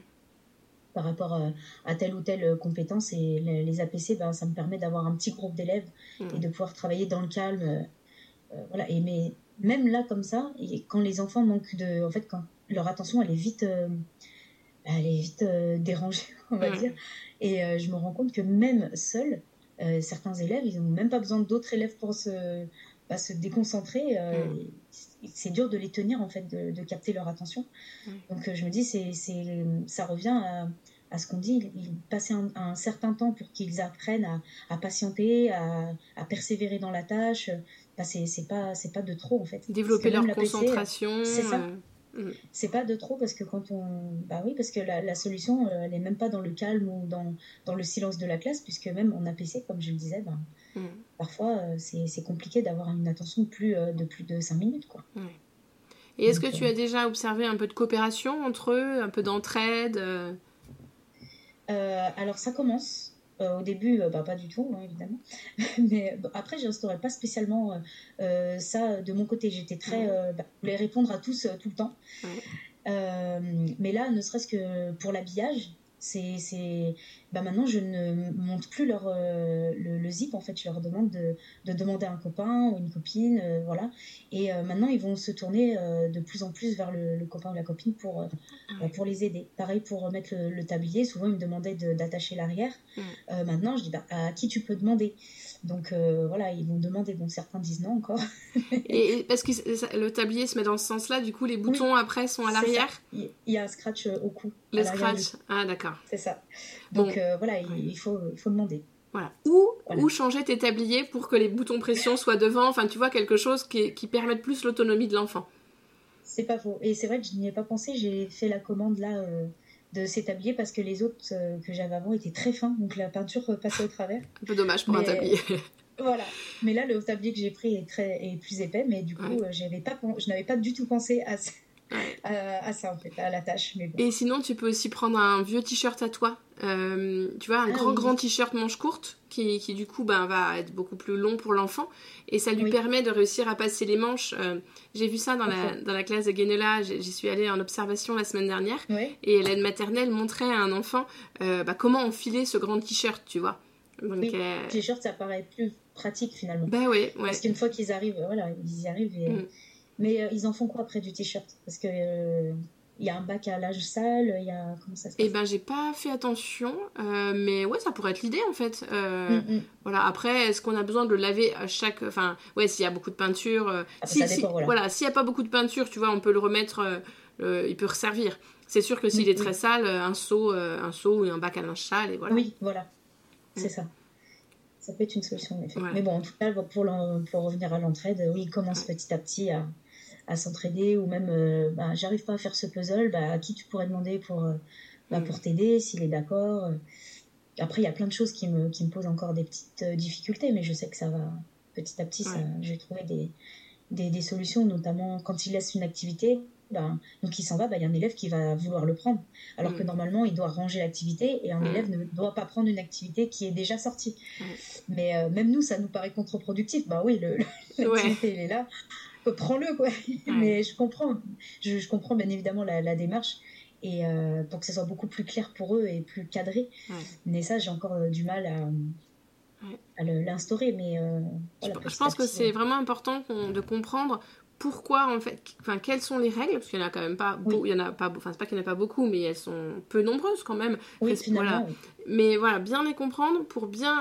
par rapport à, à telle ou telle compétence, et les, les A P C, ben, ça me permet d'avoir un petit groupe d'élèves mmh. et de pouvoir travailler dans le calme. Euh, voilà. Et mais même là, comme ça, et quand les enfants manquent de... En fait, quand leur attention, elle est vite, euh, elle est vite euh, dérangée, on va mmh. dire. Et euh, je me rends compte que même seuls, euh, certains élèves, ils n'ont même pas besoin d'autres élèves pour se, bah, se déconcentrer. Euh, mmh. C'est dur de les tenir, en fait, de, de capter leur attention. Mmh. Donc, euh, je me dis, c'est, c'est, ça revient à... à ce qu'on dit, passer un, un certain temps pour qu'ils apprennent à, à patienter, à, à persévérer dans la tâche. Bah, c'est, c'est, pas, c'est pas de trop, en fait. Développer leur concentration. P C, c'est ça. Euh... C'est pas de trop, parce que quand on... Bah oui, parce que la, la solution, elle n'est même pas dans le calme ou dans, dans le silence de la classe, puisque même en A P C, comme je le disais, bah, mm. parfois, c'est, c'est compliqué d'avoir une attention de plus de, plus de cinq minutes, quoi. Mm. Et est-ce Donc, que tu euh... as déjà observé un peu de coopération entre eux, un peu d'entraide euh... Euh, alors ça commence. Euh, au début, euh, bah, pas du tout, hein, évidemment. Mais bon, après, je n'instaurais pas spécialement euh, euh, ça de mon côté. J'étais très... Euh, bah, je voulais répondre à tous euh, tout le temps. Ouais. Euh, mais là, ne serait-ce que pour l'habillage, c'est, c'est... Bah, maintenant, je ne montre plus leur, euh, le, le zip. En fait, je leur demande de, de demander à un copain ou une copine. Euh, voilà. Et euh, maintenant, ils vont se tourner euh, de plus en plus vers le, le copain ou la copine pour, euh, bah, pour les aider. Pareil pour remettre le, le tablier. Souvent, ils me demandaient de, d'attacher l'arrière. Mm. Euh, maintenant, je dis bah, à qui tu peux demander. Donc euh, voilà, ils vont demander. Bon, certains disent non encore. Et parce que le tablier se met dans ce sens-là, du coup, les boutons oui, après sont à l'arrière. Il y a un scratch au cou. Le scratch. Ah, d'accord. C'est ça. Donc bon. euh, voilà, il, oui. il, faut, il faut demander. Voilà. Ou, voilà. ou changer tes tabliers pour que les boutons pression soient devant. Enfin, tu vois, quelque chose qui, qui permette plus l'autonomie de l'enfant. C'est pas faux. Et c'est vrai que je n'y ai pas pensé. J'ai fait la commande là euh, de ces tabliers parce que les autres euh, que j'avais avant étaient très fins. Donc la peinture passait au travers. Un peu dommage pour Mais... un tablier. Voilà. Mais là, le tablier que j'ai pris est, très, est plus épais, mais du coup, Ouais. euh, j'avais pas, je n'avais pas du tout pensé à, Ouais. à, à ça, en fait, à la tâche. Mais bon. Et sinon, tu peux aussi prendre un vieux t-shirt à toi. Euh, tu vois, un Ah grand, oui, grand t-shirt manche courte qui, qui du coup, ben, va être beaucoup plus long pour l'enfant. Et ça lui oui. permet de réussir à passer les manches. Euh, j'ai vu ça dans la, dans la classe de Guénela. J'y suis allée en observation la semaine dernière. Oui. Et l'aide maternelle montrait à un enfant euh, bah, comment enfiler ce grand t-shirt, tu vois. Donc, Oui, euh... le t-shirt, ça paraît plus pratique finalement. Bah ouais, ouais. Parce qu'une fois qu'ils arrivent, voilà, ils y arrivent. Et... Mm. Mais euh, ils en font quoi après du t-shirt? Parce que il euh, y a un bac à linge sale, il y a comment ça se passe? Eh ben j'ai pas fait attention, euh, mais ouais ça pourrait être l'idée en fait. Euh, mm-hmm. Voilà. Après est-ce qu'on a besoin de le laver à chaque, enfin ouais s'il y a beaucoup de peinture, euh, ah, si, ça dépend, si, voilà. voilà s'il y a pas beaucoup de peinture, tu vois on peut le remettre, euh, euh, il peut resservir. C'est sûr que s'il oui, est oui. très sale, un seau, euh, un seau ou un bac à linge sale et voilà. Oui voilà, mm. c'est ça. Ça peut être une solution en effet. Ouais. Mais bon en tout cas pour, pour revenir à l'entraide, oui il commence ouais. petit à petit à à s'entraider ou même euh, bah, j'arrive pas à faire ce puzzle, bah, à qui tu pourrais demander pour, euh, bah, mmh. pour t'aider s'il est d'accord. Après il y a plein de choses qui me, qui me posent encore des petites euh, difficultés, mais je sais que ça va petit à petit, ouais. ça, je vais trouver des, des, des solutions, notamment quand il laisse une activité, bah, donc il s'en va, bah, y a un élève qui va vouloir le prendre, alors mmh. que normalement il doit ranger l'activité et un mmh. élève ne doit pas prendre une activité qui est déjà sortie. Mmh. Mais euh, même nous ça nous paraît contre-productif, bah oui le, l'activité ouais. elle est là, prends-le quoi. Ouais. Mais je comprends, je, je comprends bien évidemment la, la démarche et euh, pour que ce soit beaucoup plus clair pour eux et plus cadré. Ouais. Mais ça j'ai encore euh, du mal à, ouais. à le, l'instaurer. Mais euh, voilà, je, je pense que c'est vraiment important de comprendre pourquoi en fait, enfin quelles sont les règles, parce qu'il y en a quand même pas, oui. beau, il y en a pas, enfin c'est pas qu'il y en a pas beaucoup, mais elles sont peu nombreuses quand même. Oui, Après, voilà. Oui. Mais voilà, bien les comprendre pour bien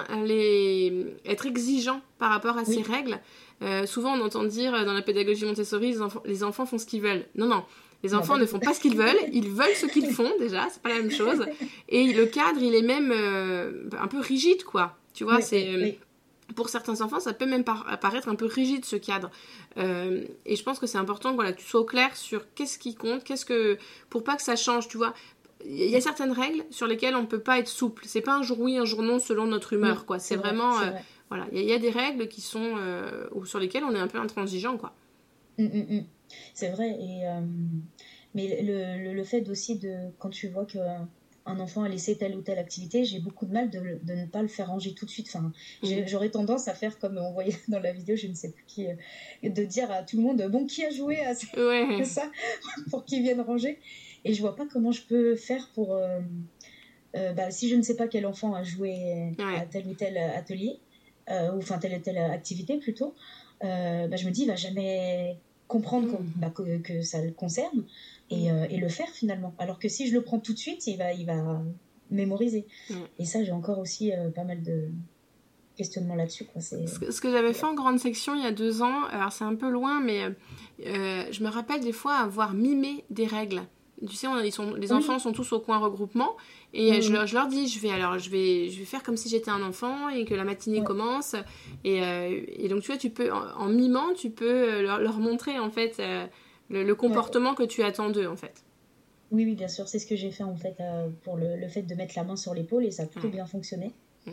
les être exigeant par rapport à oui. ces règles. Euh, souvent on entend dire dans la pédagogie Montessori, les enfants, les enfants font ce qu'ils veulent. Non non, les enfants non, ne font pas ce qu'ils veulent, ils veulent ce qu'ils font déjà, c'est pas la même chose. Et le cadre il est même euh, un peu rigide quoi. Tu vois, oui, c'est oui, oui. Pour certains enfants, ça peut même paraître un peu rigide ce cadre. Euh, et je pense que c'est important voilà, que tu sois au clair sur qu'est-ce qui compte, qu'est-ce que pour pas que ça change, tu vois. Il y a certaines règles sur lesquelles on peut pas être souple. C'est pas un jour oui, un jour non selon notre humeur, oui, quoi. C'est, c'est vraiment, vrai, c'est euh, voilà, il y, y a des règles qui sont euh, sur lesquelles on est un peu intransigeant, quoi. Mmh, mmh. C'est vrai. Et euh, mais le, le, le fait aussi de quand tu vois que un enfant a laissé telle ou telle activité, j'ai beaucoup de mal de, de ne pas le faire ranger tout de suite. Enfin, mmh. j'aurais tendance à faire comme on voyait dans la vidéo, je ne sais plus qui, de dire à tout le monde, bon, qui a joué à ça, ouais. ça pour qu'ils viennent ranger. Et je vois pas comment je peux faire pour, euh, euh, bah, si je ne sais pas quel enfant a joué ouais. à tel ou tel atelier, euh, ou enfin telle ou telle activité plutôt, euh, bah, je me dis, il va jamais comprendre mmh. que, bah, que, que ça le concerne. Et, euh, et le faire finalement. Alors que si je le prends tout de suite, il va, il va mémoriser. Mm. Et ça, j'ai encore aussi euh, pas mal de questionnements là-dessus. Quoi. C'est... Ce que, ce que j'avais fait en grande section il y a deux ans, alors c'est un peu loin, mais euh, je me rappelle des fois avoir mimé des règles. Tu sais, on, ils sont, les enfants oui. sont tous au coin regroupement et mmh. je, leur, je leur dis, je vais alors je vais, je vais faire comme si j'étais un enfant et que la matinée ouais. commence et, euh, et donc tu vois, tu peux en, en mimant, tu peux leur, leur montrer en fait euh, le, le comportement ouais. que tu attends d'eux en fait. Oui, oui, bien sûr, c'est ce que j'ai fait en fait euh, pour le, le fait de mettre la main sur l'épaule et ça a plutôt mmh. bien fonctionné. Mmh.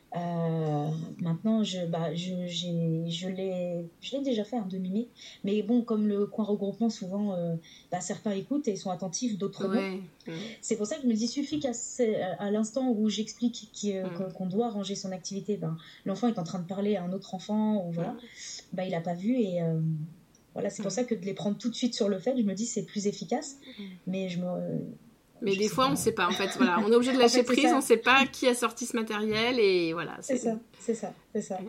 Euh, maintenant, je, bah, je, j'ai, je, l'ai, je l'ai déjà fait un demi-mai, mais bon, comme le coin regroupement, souvent, euh, bah, certains écoutent et sont attentifs, d'autres ouais. non. Mmh. C'est pour ça que je me dis, suffit qu'à à l'instant où j'explique qu'il, mmh. qu'on doit ranger son activité, ben, l'enfant est en train de parler à un autre enfant, ou voilà, mmh. bah, il n'a pas vu et euh, voilà, c'est mmh. pour ça que de les prendre tout de suite sur le fait, je me dis c'est plus efficace, mmh. mais je me... Euh, Mais des fois, pas. on ne sait pas. En fait, voilà, on est obligé de lâcher en fait, prise. On ne sait pas qui a sorti ce matériel et voilà. C'est, c'est ça, c'est ça, c'est ça.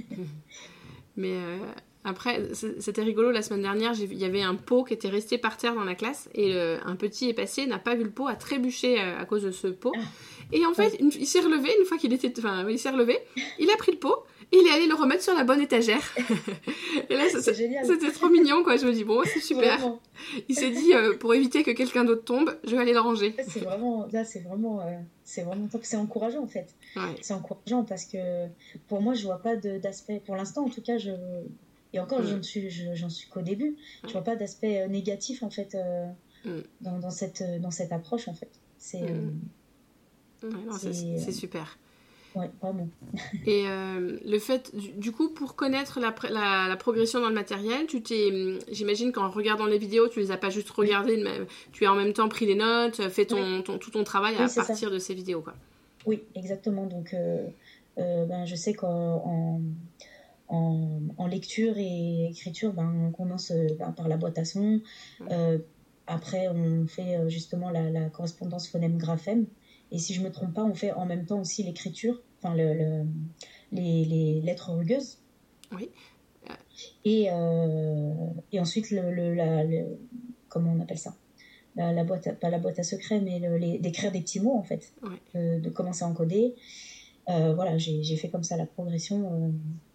Mais euh, après, c'était rigolo. La semaine dernière, il y avait un pot qui était resté par terre dans la classe et le, un petit est passé, n'a pas vu le pot, a trébuché à, à cause de ce pot. Ah. Et en fait, ouais. une, il s'est relevé une fois qu'il était, enfin, il s'est relevé. Il a pris le pot. Il est allé le remettre sur la bonne étagère. Et là, c'est c'est, génial. C'était trop mignon, quoi. Je me dis, bon, c'est super. Vraiment. Il s'est dit, euh, pour éviter que quelqu'un d'autre tombe, je vais aller le ranger. C'est vraiment, là, c'est vraiment, euh, c'est vraiment top. C'est encourageant, en fait. Ouais. C'est encourageant parce que pour moi, je vois pas de, d'aspect, pour l'instant, en tout cas, je, et encore, mm. j'en suis, je, j'en suis qu'au début. Mm. Je vois pas d'aspect négatif, en fait, euh, mm. dans, dans cette, dans cette approche, en fait. C'est, mm. euh, ouais, non, c'est, c'est, c'est super. Ouais, vraiment. Et euh, le fait, du, du coup, pour connaître la, la, la progression dans le matériel, tu t'es, j'imagine qu'en regardant les vidéos, tu les as pas juste regardées, oui. Tu as en même temps pris les notes, fait ton, oui. ton, tout ton travail oui, à partir ça. de ces vidéos, quoi. Oui, exactement. Donc, euh, euh, ben, je sais qu'en en, en lecture et écriture, ben, on commence ben, par la boîte à sons. Oui. Euh, après, on fait justement la, la correspondance phonème-graphème. Et si je me trompe pas, on fait en même temps aussi l'écriture, enfin le, le, les, les lettres rugueuses. Oui. Et, euh, et ensuite, le, le, la, le, comment on appelle ça la, la boîte, à, pas la boîte à secrets, mais le, les, d'écrire des petits mots en fait, oui. de, de commencer à encoder. Euh, voilà, j'ai, j'ai fait comme ça la progression. Euh,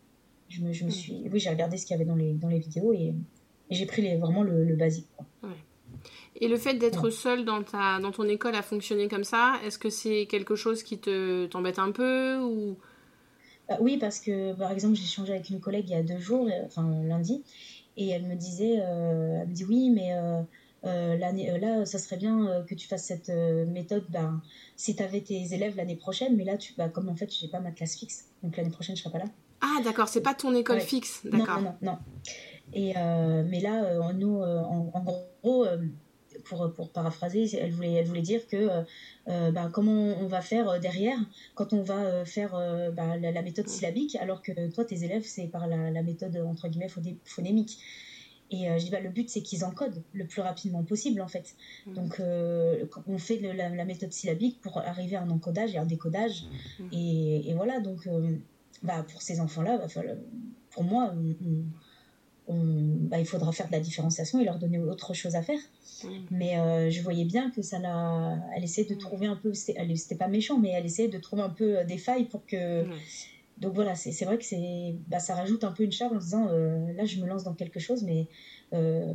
je me, je me suis, oui, j'ai regardé ce qu'il y avait dans les, dans les vidéos et, et j'ai pris les, vraiment le, le basique, quoi. Ouais. Et le fait d'être ouais. seule dans, ta, dans ton école à fonctionner comme ça, est-ce que c'est quelque chose qui te, t'embête un peu ou... Bah, oui, parce que, par exemple, j'ai échangé avec une collègue il y a deux jours, enfin lundi, et elle me disait, euh, elle me dit oui, mais euh, euh, l'année, euh, là, ça serait bien euh, que tu fasses cette euh, méthode, ben, si tu avais tes élèves l'année prochaine, mais là, tu, bah, comme en fait, j'ai pas ma classe fixe, donc l'année prochaine, je serai pas là. Ah, d'accord, c'est pas ton école ouais. fixe, d'accord. Non, non, non, non. Et, euh, mais là, euh, nous, euh, en, en gros, euh, pour, pour paraphraser, elle voulait, elle voulait dire que euh, bah, comment on va faire derrière quand on va faire euh, bah, la, la méthode syllabique, alors que toi, tes élèves, c'est par la, la méthode, entre guillemets, phonémique. Et euh, je dis, bah, le but, c'est qu'ils encodent le plus rapidement possible, en fait. Mmh. Donc, euh, on fait le, la, la méthode syllabique pour arriver à un encodage et un décodage. Mmh. Et, et voilà, donc, euh, bah, pour ces enfants-là, bah, pour moi, on, on, on, bah, il faudra faire de la différenciation et leur donner autre chose à faire. Mmh. Mais euh, je voyais bien que ça l'a... Elle essayait de trouver un peu... C'était, elle, c'était pas méchant, mais elle essayait de trouver un peu des failles pour que... Mmh. Donc voilà, c'est, c'est vrai que c'est, bah, ça rajoute un peu une charge en se disant, euh, là, je me lance dans quelque chose, mais euh,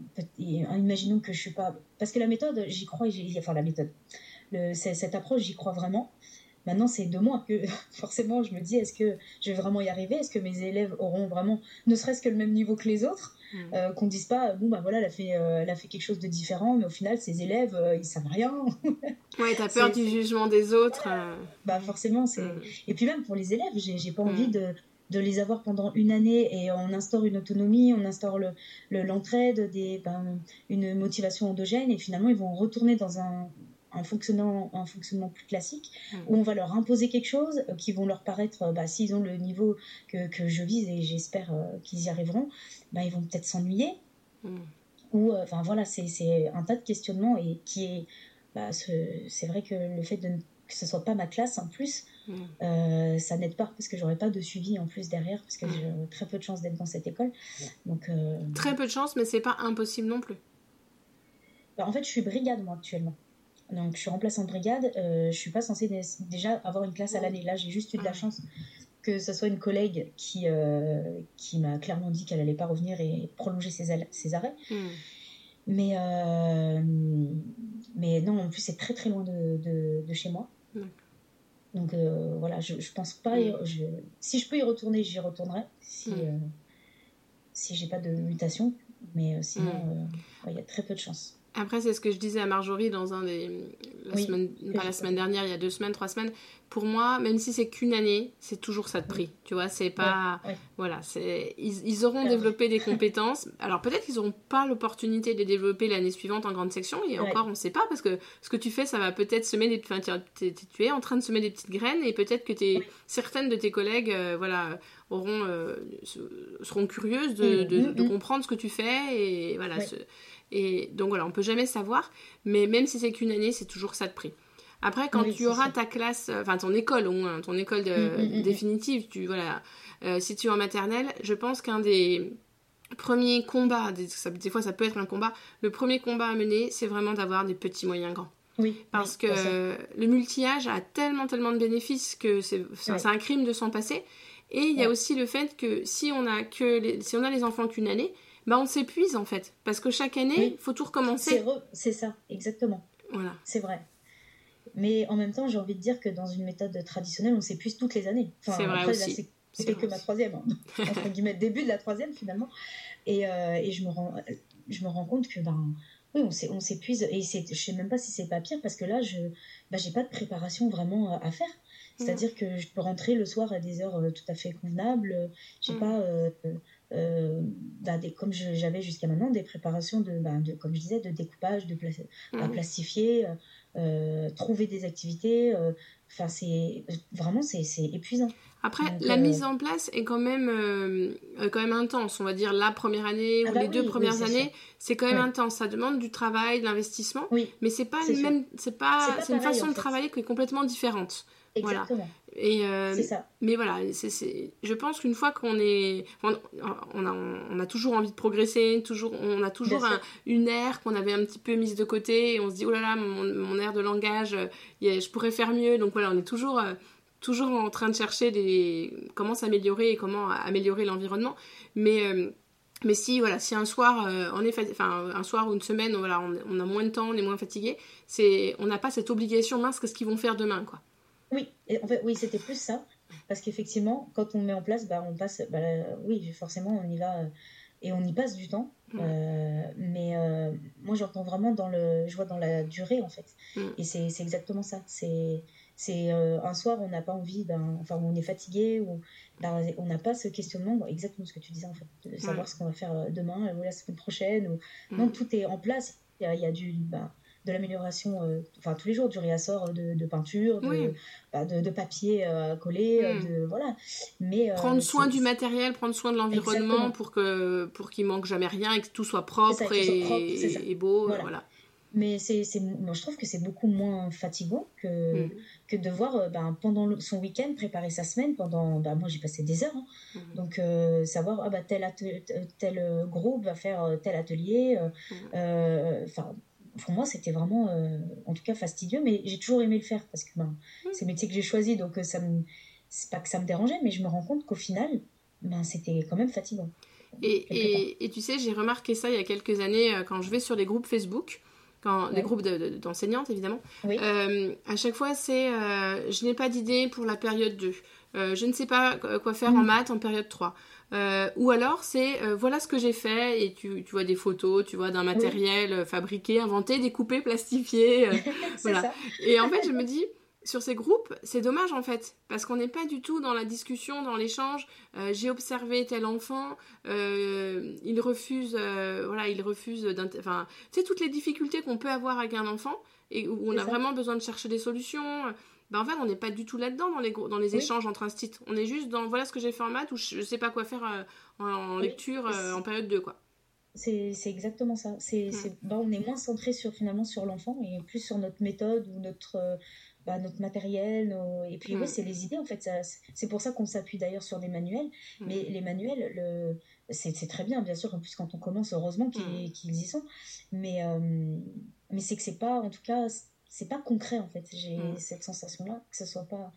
imaginons que je suis pas... Parce que la méthode, j'y crois, j'y... enfin la méthode, le, c'est, cette approche, j'y crois vraiment. Maintenant, c'est de moi que forcément, je me dis, est-ce que je vais vraiment y arriver ? Est-ce que mes élèves auront vraiment, ne serait-ce que le même niveau que les autres ? mmh. euh, Qu'on ne dise pas, bon, bah voilà, elle a, fait, euh, elle a fait quelque chose de différent, mais au final, ses élèves, euh, ils ne savent rien. Ouais, t'as peur c'est, du c'est... jugement des autres. Voilà. Euh... Bah forcément, c'est... Mmh. Et puis même pour les élèves, j'ai, j'ai pas mmh. envie de, de les avoir pendant une année et on instaure une autonomie, on instaure le, le, l'entraide, des, ben, une motivation endogène et finalement, ils vont retourner dans un... Un fonctionnement, un fonctionnement plus classique, mmh. où on va leur imposer quelque chose euh, qui vont leur paraître, bah, s'ils ont le niveau que, que je vise et j'espère euh, qu'ils y arriveront, bah, ils vont peut-être s'ennuyer. Mmh. Ou, enfin euh, voilà, c'est, c'est un tas de questionnements et qui est, bah, ce, c'est vrai que le fait de ne, que ce soit pas ma classe en plus, mmh. euh, ça n'aide pas parce que j'aurais pas de suivi en plus derrière parce que mmh. j'ai très peu de chance d'être dans cette école. Donc euh... très peu de chance, mais c'est pas impossible non plus. Bah, en fait, je suis brigade moi actuellement. Donc, je suis remplaçante brigade. Euh, je suis pas censée dé- déjà avoir une classe à l'année. Là, j'ai juste eu de la chance que ce soit une collègue qui, euh, qui m'a clairement dit qu'elle allait pas revenir et prolonger ses, al- ses arrêts. Mm. Mais, euh, mais non, en plus, c'est très très loin de, de, de chez moi. Mm. Donc, euh, voilà, je, je pense pas. Mm. Je, si je peux y retourner, j'y retournerai. Si, mm. euh, si j'ai pas de mutation. Mais euh, sinon, il mm. euh, ouais, y a très peu de chance. Après, c'est ce que je disais à Marjorie dans un des... La oui, semaine, pas la semaine dernière, il y a deux semaines, trois semaines. Pour moi, même si c'est qu'une année, c'est toujours ça de prix. Oui. Tu vois, c'est pas... Ouais, ouais. Voilà, c'est... Ils, ils auront Alors... développé des compétences. Alors, peut-être qu'ils n'auront pas l'opportunité de les développer l'année suivante en grande section. Et ouais. encore, on ne sait pas, parce que ce que tu fais, ça va peut-être semer des... Enfin, tu es en train de semer des petites graines et peut-être que t'es... Oui. certaines de tes collègues, euh, voilà, auront, euh, seront curieuses de, mmh, de, mmh, de mmh. comprendre ce que tu fais. Et voilà, oui. ce... Et donc voilà, on peut jamais savoir, mais même si c'est qu'une année, c'est toujours ça de prix. Après, quand oui, tu auras sûr. ta classe, enfin ton école au moins, ton école de, mmh, mmh, définitive, tu voilà, euh, si tu es en maternelle, je pense qu'un des premiers combats, des, ça, des fois ça peut être un combat, le premier combat à mener, c'est vraiment d'avoir des petits moyens grands. Oui. Parce oui, que euh, le multi-âge a tellement tellement de bénéfices que c'est, c'est, oui. c'est un crime de s'en passer. Et il y a oui. aussi le fait que si on a que les, si on a les enfants qu'une année, bah on s'épuise en fait, parce que chaque année, il oui. faut tout recommencer. C'est, re... c'est ça, exactement. Voilà. C'est vrai. Mais en même temps, j'ai envie de dire que dans une méthode traditionnelle, on s'épuise toutes les années. Enfin, c'est vrai après, aussi. Là, c'est, c'est, c'est que ma troisième, hein. entre guillemets, début de la troisième finalement. Et, euh, et je me rends, je me rends compte que ben, oui, on, s'é, on s'épuise. Et c'est, je sais même pas si c'est pas pire parce que là, je, ben, j'ai pas de préparation vraiment à faire. C'est-à-dire que je peux rentrer le soir à des heures euh, tout à fait convenables. J'ai Mmh. pas, euh, euh, bah, des, comme je- j'avais jusqu'à maintenant, des préparations de, bah, de, comme je disais, de découpage, de pla- à Mmh. plastifier, euh, euh, trouver des activités. euh, Enfin, c'est vraiment c'est c'est épuisant. Après, Donc, la euh, mise en place est quand même, euh, euh, quand même intense. On va dire la première année ah ou bah les deux oui, oui, premières c'est sûr. années, c'est quand même Oui, intense. Ça demande du travail, de l'investissement, oui, mais c'est pas c'est le sûr. même, c'est C'est pas, pas c'est une pareil façon en de fait. travailler qui est complètement différente. Voilà. Exactement. Et C'est euh, ça. mais voilà, c'est, c'est, je pense qu'une fois qu'on est, on, on a, on a toujours envie de progresser, toujours, on a Bien toujours un, sûr. une aire qu'on avait un petit peu mise de côté, et on se dit oh là là, mon, mon aire de langage, euh, je pourrais faire mieux. Donc voilà, on est toujours euh, toujours en train de chercher des comment s'améliorer et comment améliorer l'environnement. Mais euh, mais si voilà, si un soir euh, on est fat... enfin un soir ou une semaine, voilà, on, on a moins de temps, on est moins fatigué, c'est on n'a pas cette obligation mince qu'est-ce qu'ils vont faire demain quoi. Oui, et en fait, oui, c'était plus ça. Parce qu'effectivement, quand on met en place, bah, on passe, bah, là, oui, forcément, on y va euh, et on y passe du temps. Mm. Euh, mais euh, moi, j'entends vraiment dans le, je vois dans la durée, en fait. Mm. Et c'est, c'est exactement ça. C'est, c'est euh, un soir, on n'a pas envie, ben, enfin, on est fatigué, ou ben, on n'a pas ce questionnement, exactement ce que tu disais, en fait, de savoir Ouais. ce qu'on va faire euh, demain ou la semaine prochaine. Ou... Non, Mm. tout est en place. Il y a, il y a du, ben, de l'amélioration, euh, enfin, tous les jours, du réassort de, de peinture, de, Oui. bah, de, de papier euh, collé, euh, Mm. de voilà. Mais Prendre euh, soin c'est du matériel, prendre soin de l'environnement exactement, pour que pour qu'il manque jamais rien et que tout soit c'est ça, propre que ce soit propre, c'est ça. et, et beau, Voilà. voilà. Mais c'est, c'est, moi, je trouve que c'est beaucoup moins fatigant que, Mm. que de voir euh, ben, pendant le- son week-end préparer sa semaine. Pendant, ben, moi, j'ai passé des heures. Hein. Mm. Donc, euh, savoir, ah, bah, tel, atel- tel euh, groupe va faire euh, tel atelier. Mm. euh, Enfin, pour moi, c'était vraiment, euh, en tout cas, fastidieux. Mais j'ai toujours aimé le faire parce que ben, Mm. c'est le métier que j'ai choisi. Donc, euh, ça me, c'est pas que ça me dérangeait, mais je me rends compte qu'au final, ben, c'était quand même fatigant. Et, Quelque part. et, et tu sais, j'ai remarqué ça il y a quelques années euh, quand je vais sur les groupes Facebook, quand, les Ouais. groupes de, de, d'enseignantes évidemment. Oui. Euh, à chaque fois, c'est euh, je n'ai pas d'idée pour la période deux. Euh, je ne sais pas quoi faire Mm. en maths en période trois. Euh, ou alors, c'est euh, voilà ce que j'ai fait et tu, tu vois des photos, tu vois d'un matériel euh, fabriqué, inventé, découpé, plastifié. Euh, C'est voilà. ça. Et en fait, je me dis, sur ces groupes, c'est dommage en fait, parce qu'on n'est pas du tout dans la discussion, dans l'échange. Euh, j'ai observé tel enfant, euh, il refuse, euh, voilà, il refuse, enfin, tu sais toutes les difficultés qu'on peut avoir avec un enfant et où on C'est a ça. vraiment besoin de chercher des solutions. Ben en fait, on n'est pas du tout là-dedans dans les dans les Oui. échanges entre instituts. On est juste dans voilà ce que j'ai fait en maths ou je sais pas quoi faire euh, en, en Oui. lecture euh, en période deux quoi. C'est c'est exactement ça. C'est, Mm. c'est, bah, on est moins centré sur, finalement sur l'enfant et plus sur notre méthode ou notre, euh, bah, notre matériel. nos- Et puis oui, Mm. c'est les idées en fait. Ça, c'est c'est pour ça qu'on s'appuie d'ailleurs sur des manuels. Mm. Mais les manuels, le, c'est, c'est très bien, bien sûr. En plus, quand on commence, heureusement qu'ils, Mm. qu'ils y sont. Mais, euh, mais c'est que c'est pas, en tout cas, c'est pas concret en fait. J'ai Mm. cette sensation-là que ce soit pas,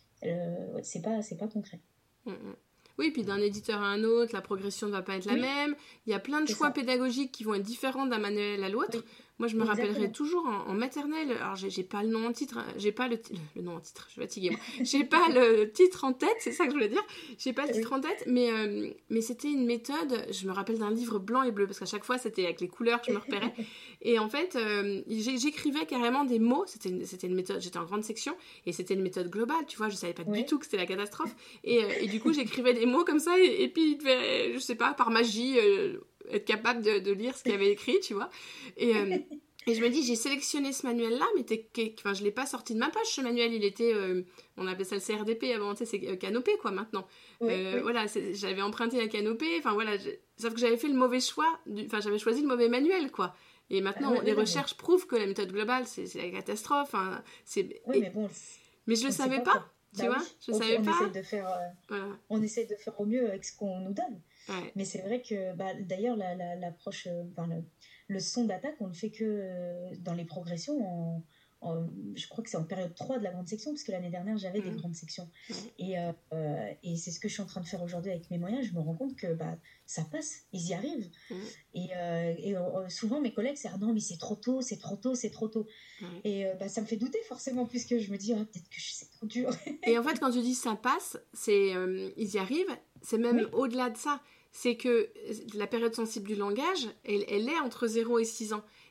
euh, ouais, c'est pas, c'est pas concret. Mm, mm. Oui, puis d'un éditeur à un autre, la progression ne va pas être la Oui, même. Il y a plein de c'est choix ça. pédagogiques qui vont être différents d'un manuel à l'autre. Oui, Moi, je me rappellerai exactement. toujours en, en maternelle. Alors, j'ai, j'ai pas le nom en titre, hein, j'ai pas le, le, le nom en titre. Je suis fatiguée, moi. J'ai pas le titre en tête, c'est ça que je voulais dire. J'ai pas le titre Oui, en tête, mais euh, mais c'était une méthode. Je me rappelle d'un livre blanc et bleu parce qu'à chaque fois, c'était avec les couleurs que je me repérais. Et en fait, euh, j'ai- j'écrivais carrément des mots. C'était une, c'était une méthode. J'étais en grande section et c'était une méthode globale. Tu vois, je savais pas du oui, tout que c'était la catastrophe. Et, euh, et du coup, j'écrivais des mots comme ça, et, et puis il devait, je sais pas, par magie, euh, être capable de, de lire ce qu'il avait écrit, tu vois. Et, euh, et je me dis, j'ai sélectionné ce manuel-là, mais t'es, enfin, je l'ai pas sorti de ma poche, ce manuel. Il était, euh, on appelait ça le C R D P avant, tu sais, c'est euh, Canopé, quoi, maintenant. oui, Euh, oui. voilà, c'est, j'avais emprunté la Canopé, enfin voilà, je- sauf que j'avais fait le mauvais choix, du, enfin, j'avais choisi le mauvais manuel, quoi. Et Ah, maintenant, oui, les oui, non, mais, recherches prouvent que la méthode globale, c'est, c'est la catastrophe. Hein, c'est, oui, et- mais bon, mais je le on ne sait savais pas pas, quoi. tu Bah vois, oui, je on, savais on essaye pas. de faire, euh, Voilà, on essaye de faire au mieux avec ce qu'on nous donne. ouais. Mais c'est vrai que, bah, d'ailleurs, la, la- l'approche, euh, enfin, le, le son d'attaque, on ne fait que euh, dans les progressions. En, en- je crois que c'est en période trois de la grande section, parce que l'année dernière, j'avais des Mmh. grandes sections. Ouais. Et, euh, euh, et c'est ce que je suis en train de faire aujourd'hui avec mes moyens. Je me rends compte que bah, ça passe, ils y arrivent. Mmh. Et, euh, et euh, souvent, mes collègues, c'est ah non, mais c'est trop tôt, c'est trop tôt, c'est trop tôt. Ouais. Et euh, bah, ça me fait douter forcément, puisque je me dis, ah, peut-être que je- c'est trop dur. Et en fait, quand tu dis ça passe, c'est euh, ils y arrivent. C'est même Oui, au-delà de ça. C'est que la période sensible du langage, elle, elle est entre zéro et six ans.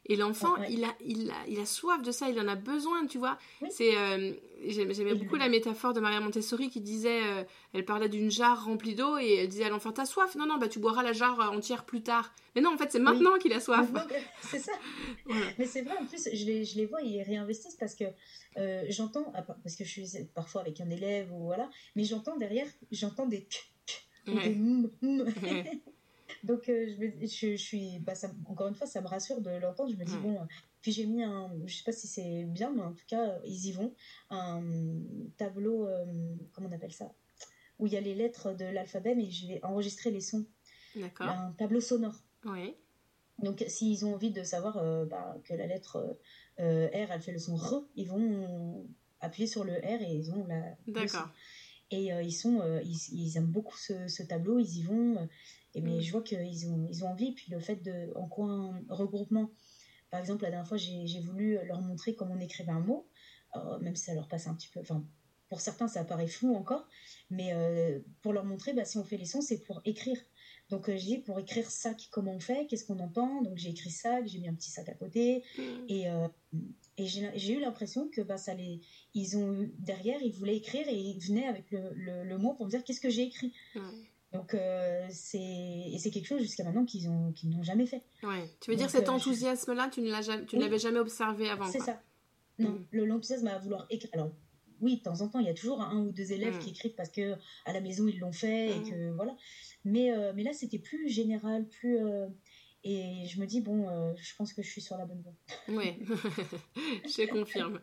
Et l'enfant, Ouais. il, a, il, a, il a soif de ça, il en a besoin, tu vois. Oui. C'est, euh, j'aimais, j'aimais Et beaucoup le- la métaphore de Maria Montessori qui disait, euh, elle parlait d'une jarre remplie d'eau et elle disait à l'enfant, t'as soif? Non, non, bah tu boiras la jarre entière plus tard. Mais non, en fait, c'est maintenant Oui. qu'il a soif. Maintenant que- c'est ça. Voilà. Mais c'est vrai, en plus, je les, je les vois, ils réinvestissent parce que euh, j'entends, ah, parce que je suis parfois avec un élève ou voilà, mais j'entends derrière, j'entends des k, k, ou Ouais. des mm, mm. Ouais. Donc, euh, je, me- je, je suis, bah, ça, encore une fois, ça me rassure de l'entendre. Je me dis, Ouais. bon, euh, puis j'ai mis un, je sais pas si c'est bien, mais en tout cas, euh, ils y vont, un tableau, euh, comment on appelle ça, où il y a les lettres de l'alphabet, mais je vais enregistrer les sons, D'accord. un tableau sonore. Ouais. Donc, s'ils ont envie de savoir euh, bah, que la lettre euh, R, elle fait le son R, ils vont appuyer sur le R et ils ont la, le son. D'accord. Et euh, ils sont, euh, ils, ils aiment beaucoup ce, ce tableau, ils y vont. euh, et mais Mm. je vois qu'ils ont, ils ont envie. Puis le fait de, en coin regroupement, par exemple, la dernière fois, j'ai, j'ai voulu leur montrer comment on écrivait un mot, euh, même si ça leur passe un petit peu. Enfin, pour certains, ça paraît flou encore, mais euh, pour leur montrer, bah, si on fait les sons, c'est pour écrire. Donc euh, j'ai dit pour écrire sac, comment on fait, qu'est-ce qu'on entend. Donc j'ai écrit sac, j'ai mis un petit sac à côté, Mm. et euh, et j'ai, j'ai eu l'impression que bah ça les, ils ont eu- derrière, ils voulaient écrire et ils venaient avec le, le, le mot pour me dire qu'est-ce que j'ai écrit. Ouais. Donc euh, c'est et c'est quelque chose jusqu'à maintenant qu'ils ont qu'ils n'ont jamais fait. Ouais. Tu veux dire Donc, cet euh, je- enthousiasme-là, tu ne l'as jamais, tu ne Oui. l'avais jamais observé avant, C'est quoi. ça. Non, Mm. le l'enthousiasme à vouloir écrire. Alors, oui, de temps en temps, il y a toujours un ou deux élèves Mm. qui écrivent parce que à la maison ils l'ont fait et Mm. que voilà. Mais euh, mais là, c'était plus général, plus euh, et je me dis bon, euh, je pense que je suis sur la bonne voie. Ouais, je confirme.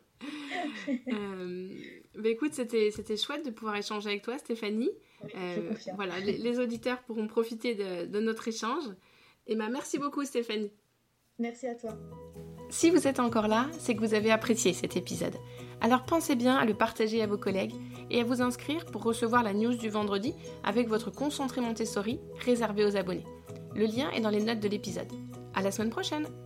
Euh, bah écoute, c'était, c'était chouette de pouvoir échanger avec toi, Stéphanie. Oui, je Euh, confirme. voilà, les, les auditeurs pourront profiter de, de notre échange. Et bah merci beaucoup, Stéphanie. Merci à toi. Si vous êtes encore là, c'est que vous avez apprécié cet épisode. Alors pensez bien à le partager à vos collègues et à vous inscrire pour recevoir la news du vendredi avec votre concentré Montessori réservé aux abonnés. Le lien est dans les notes de l'épisode. À la semaine prochaine!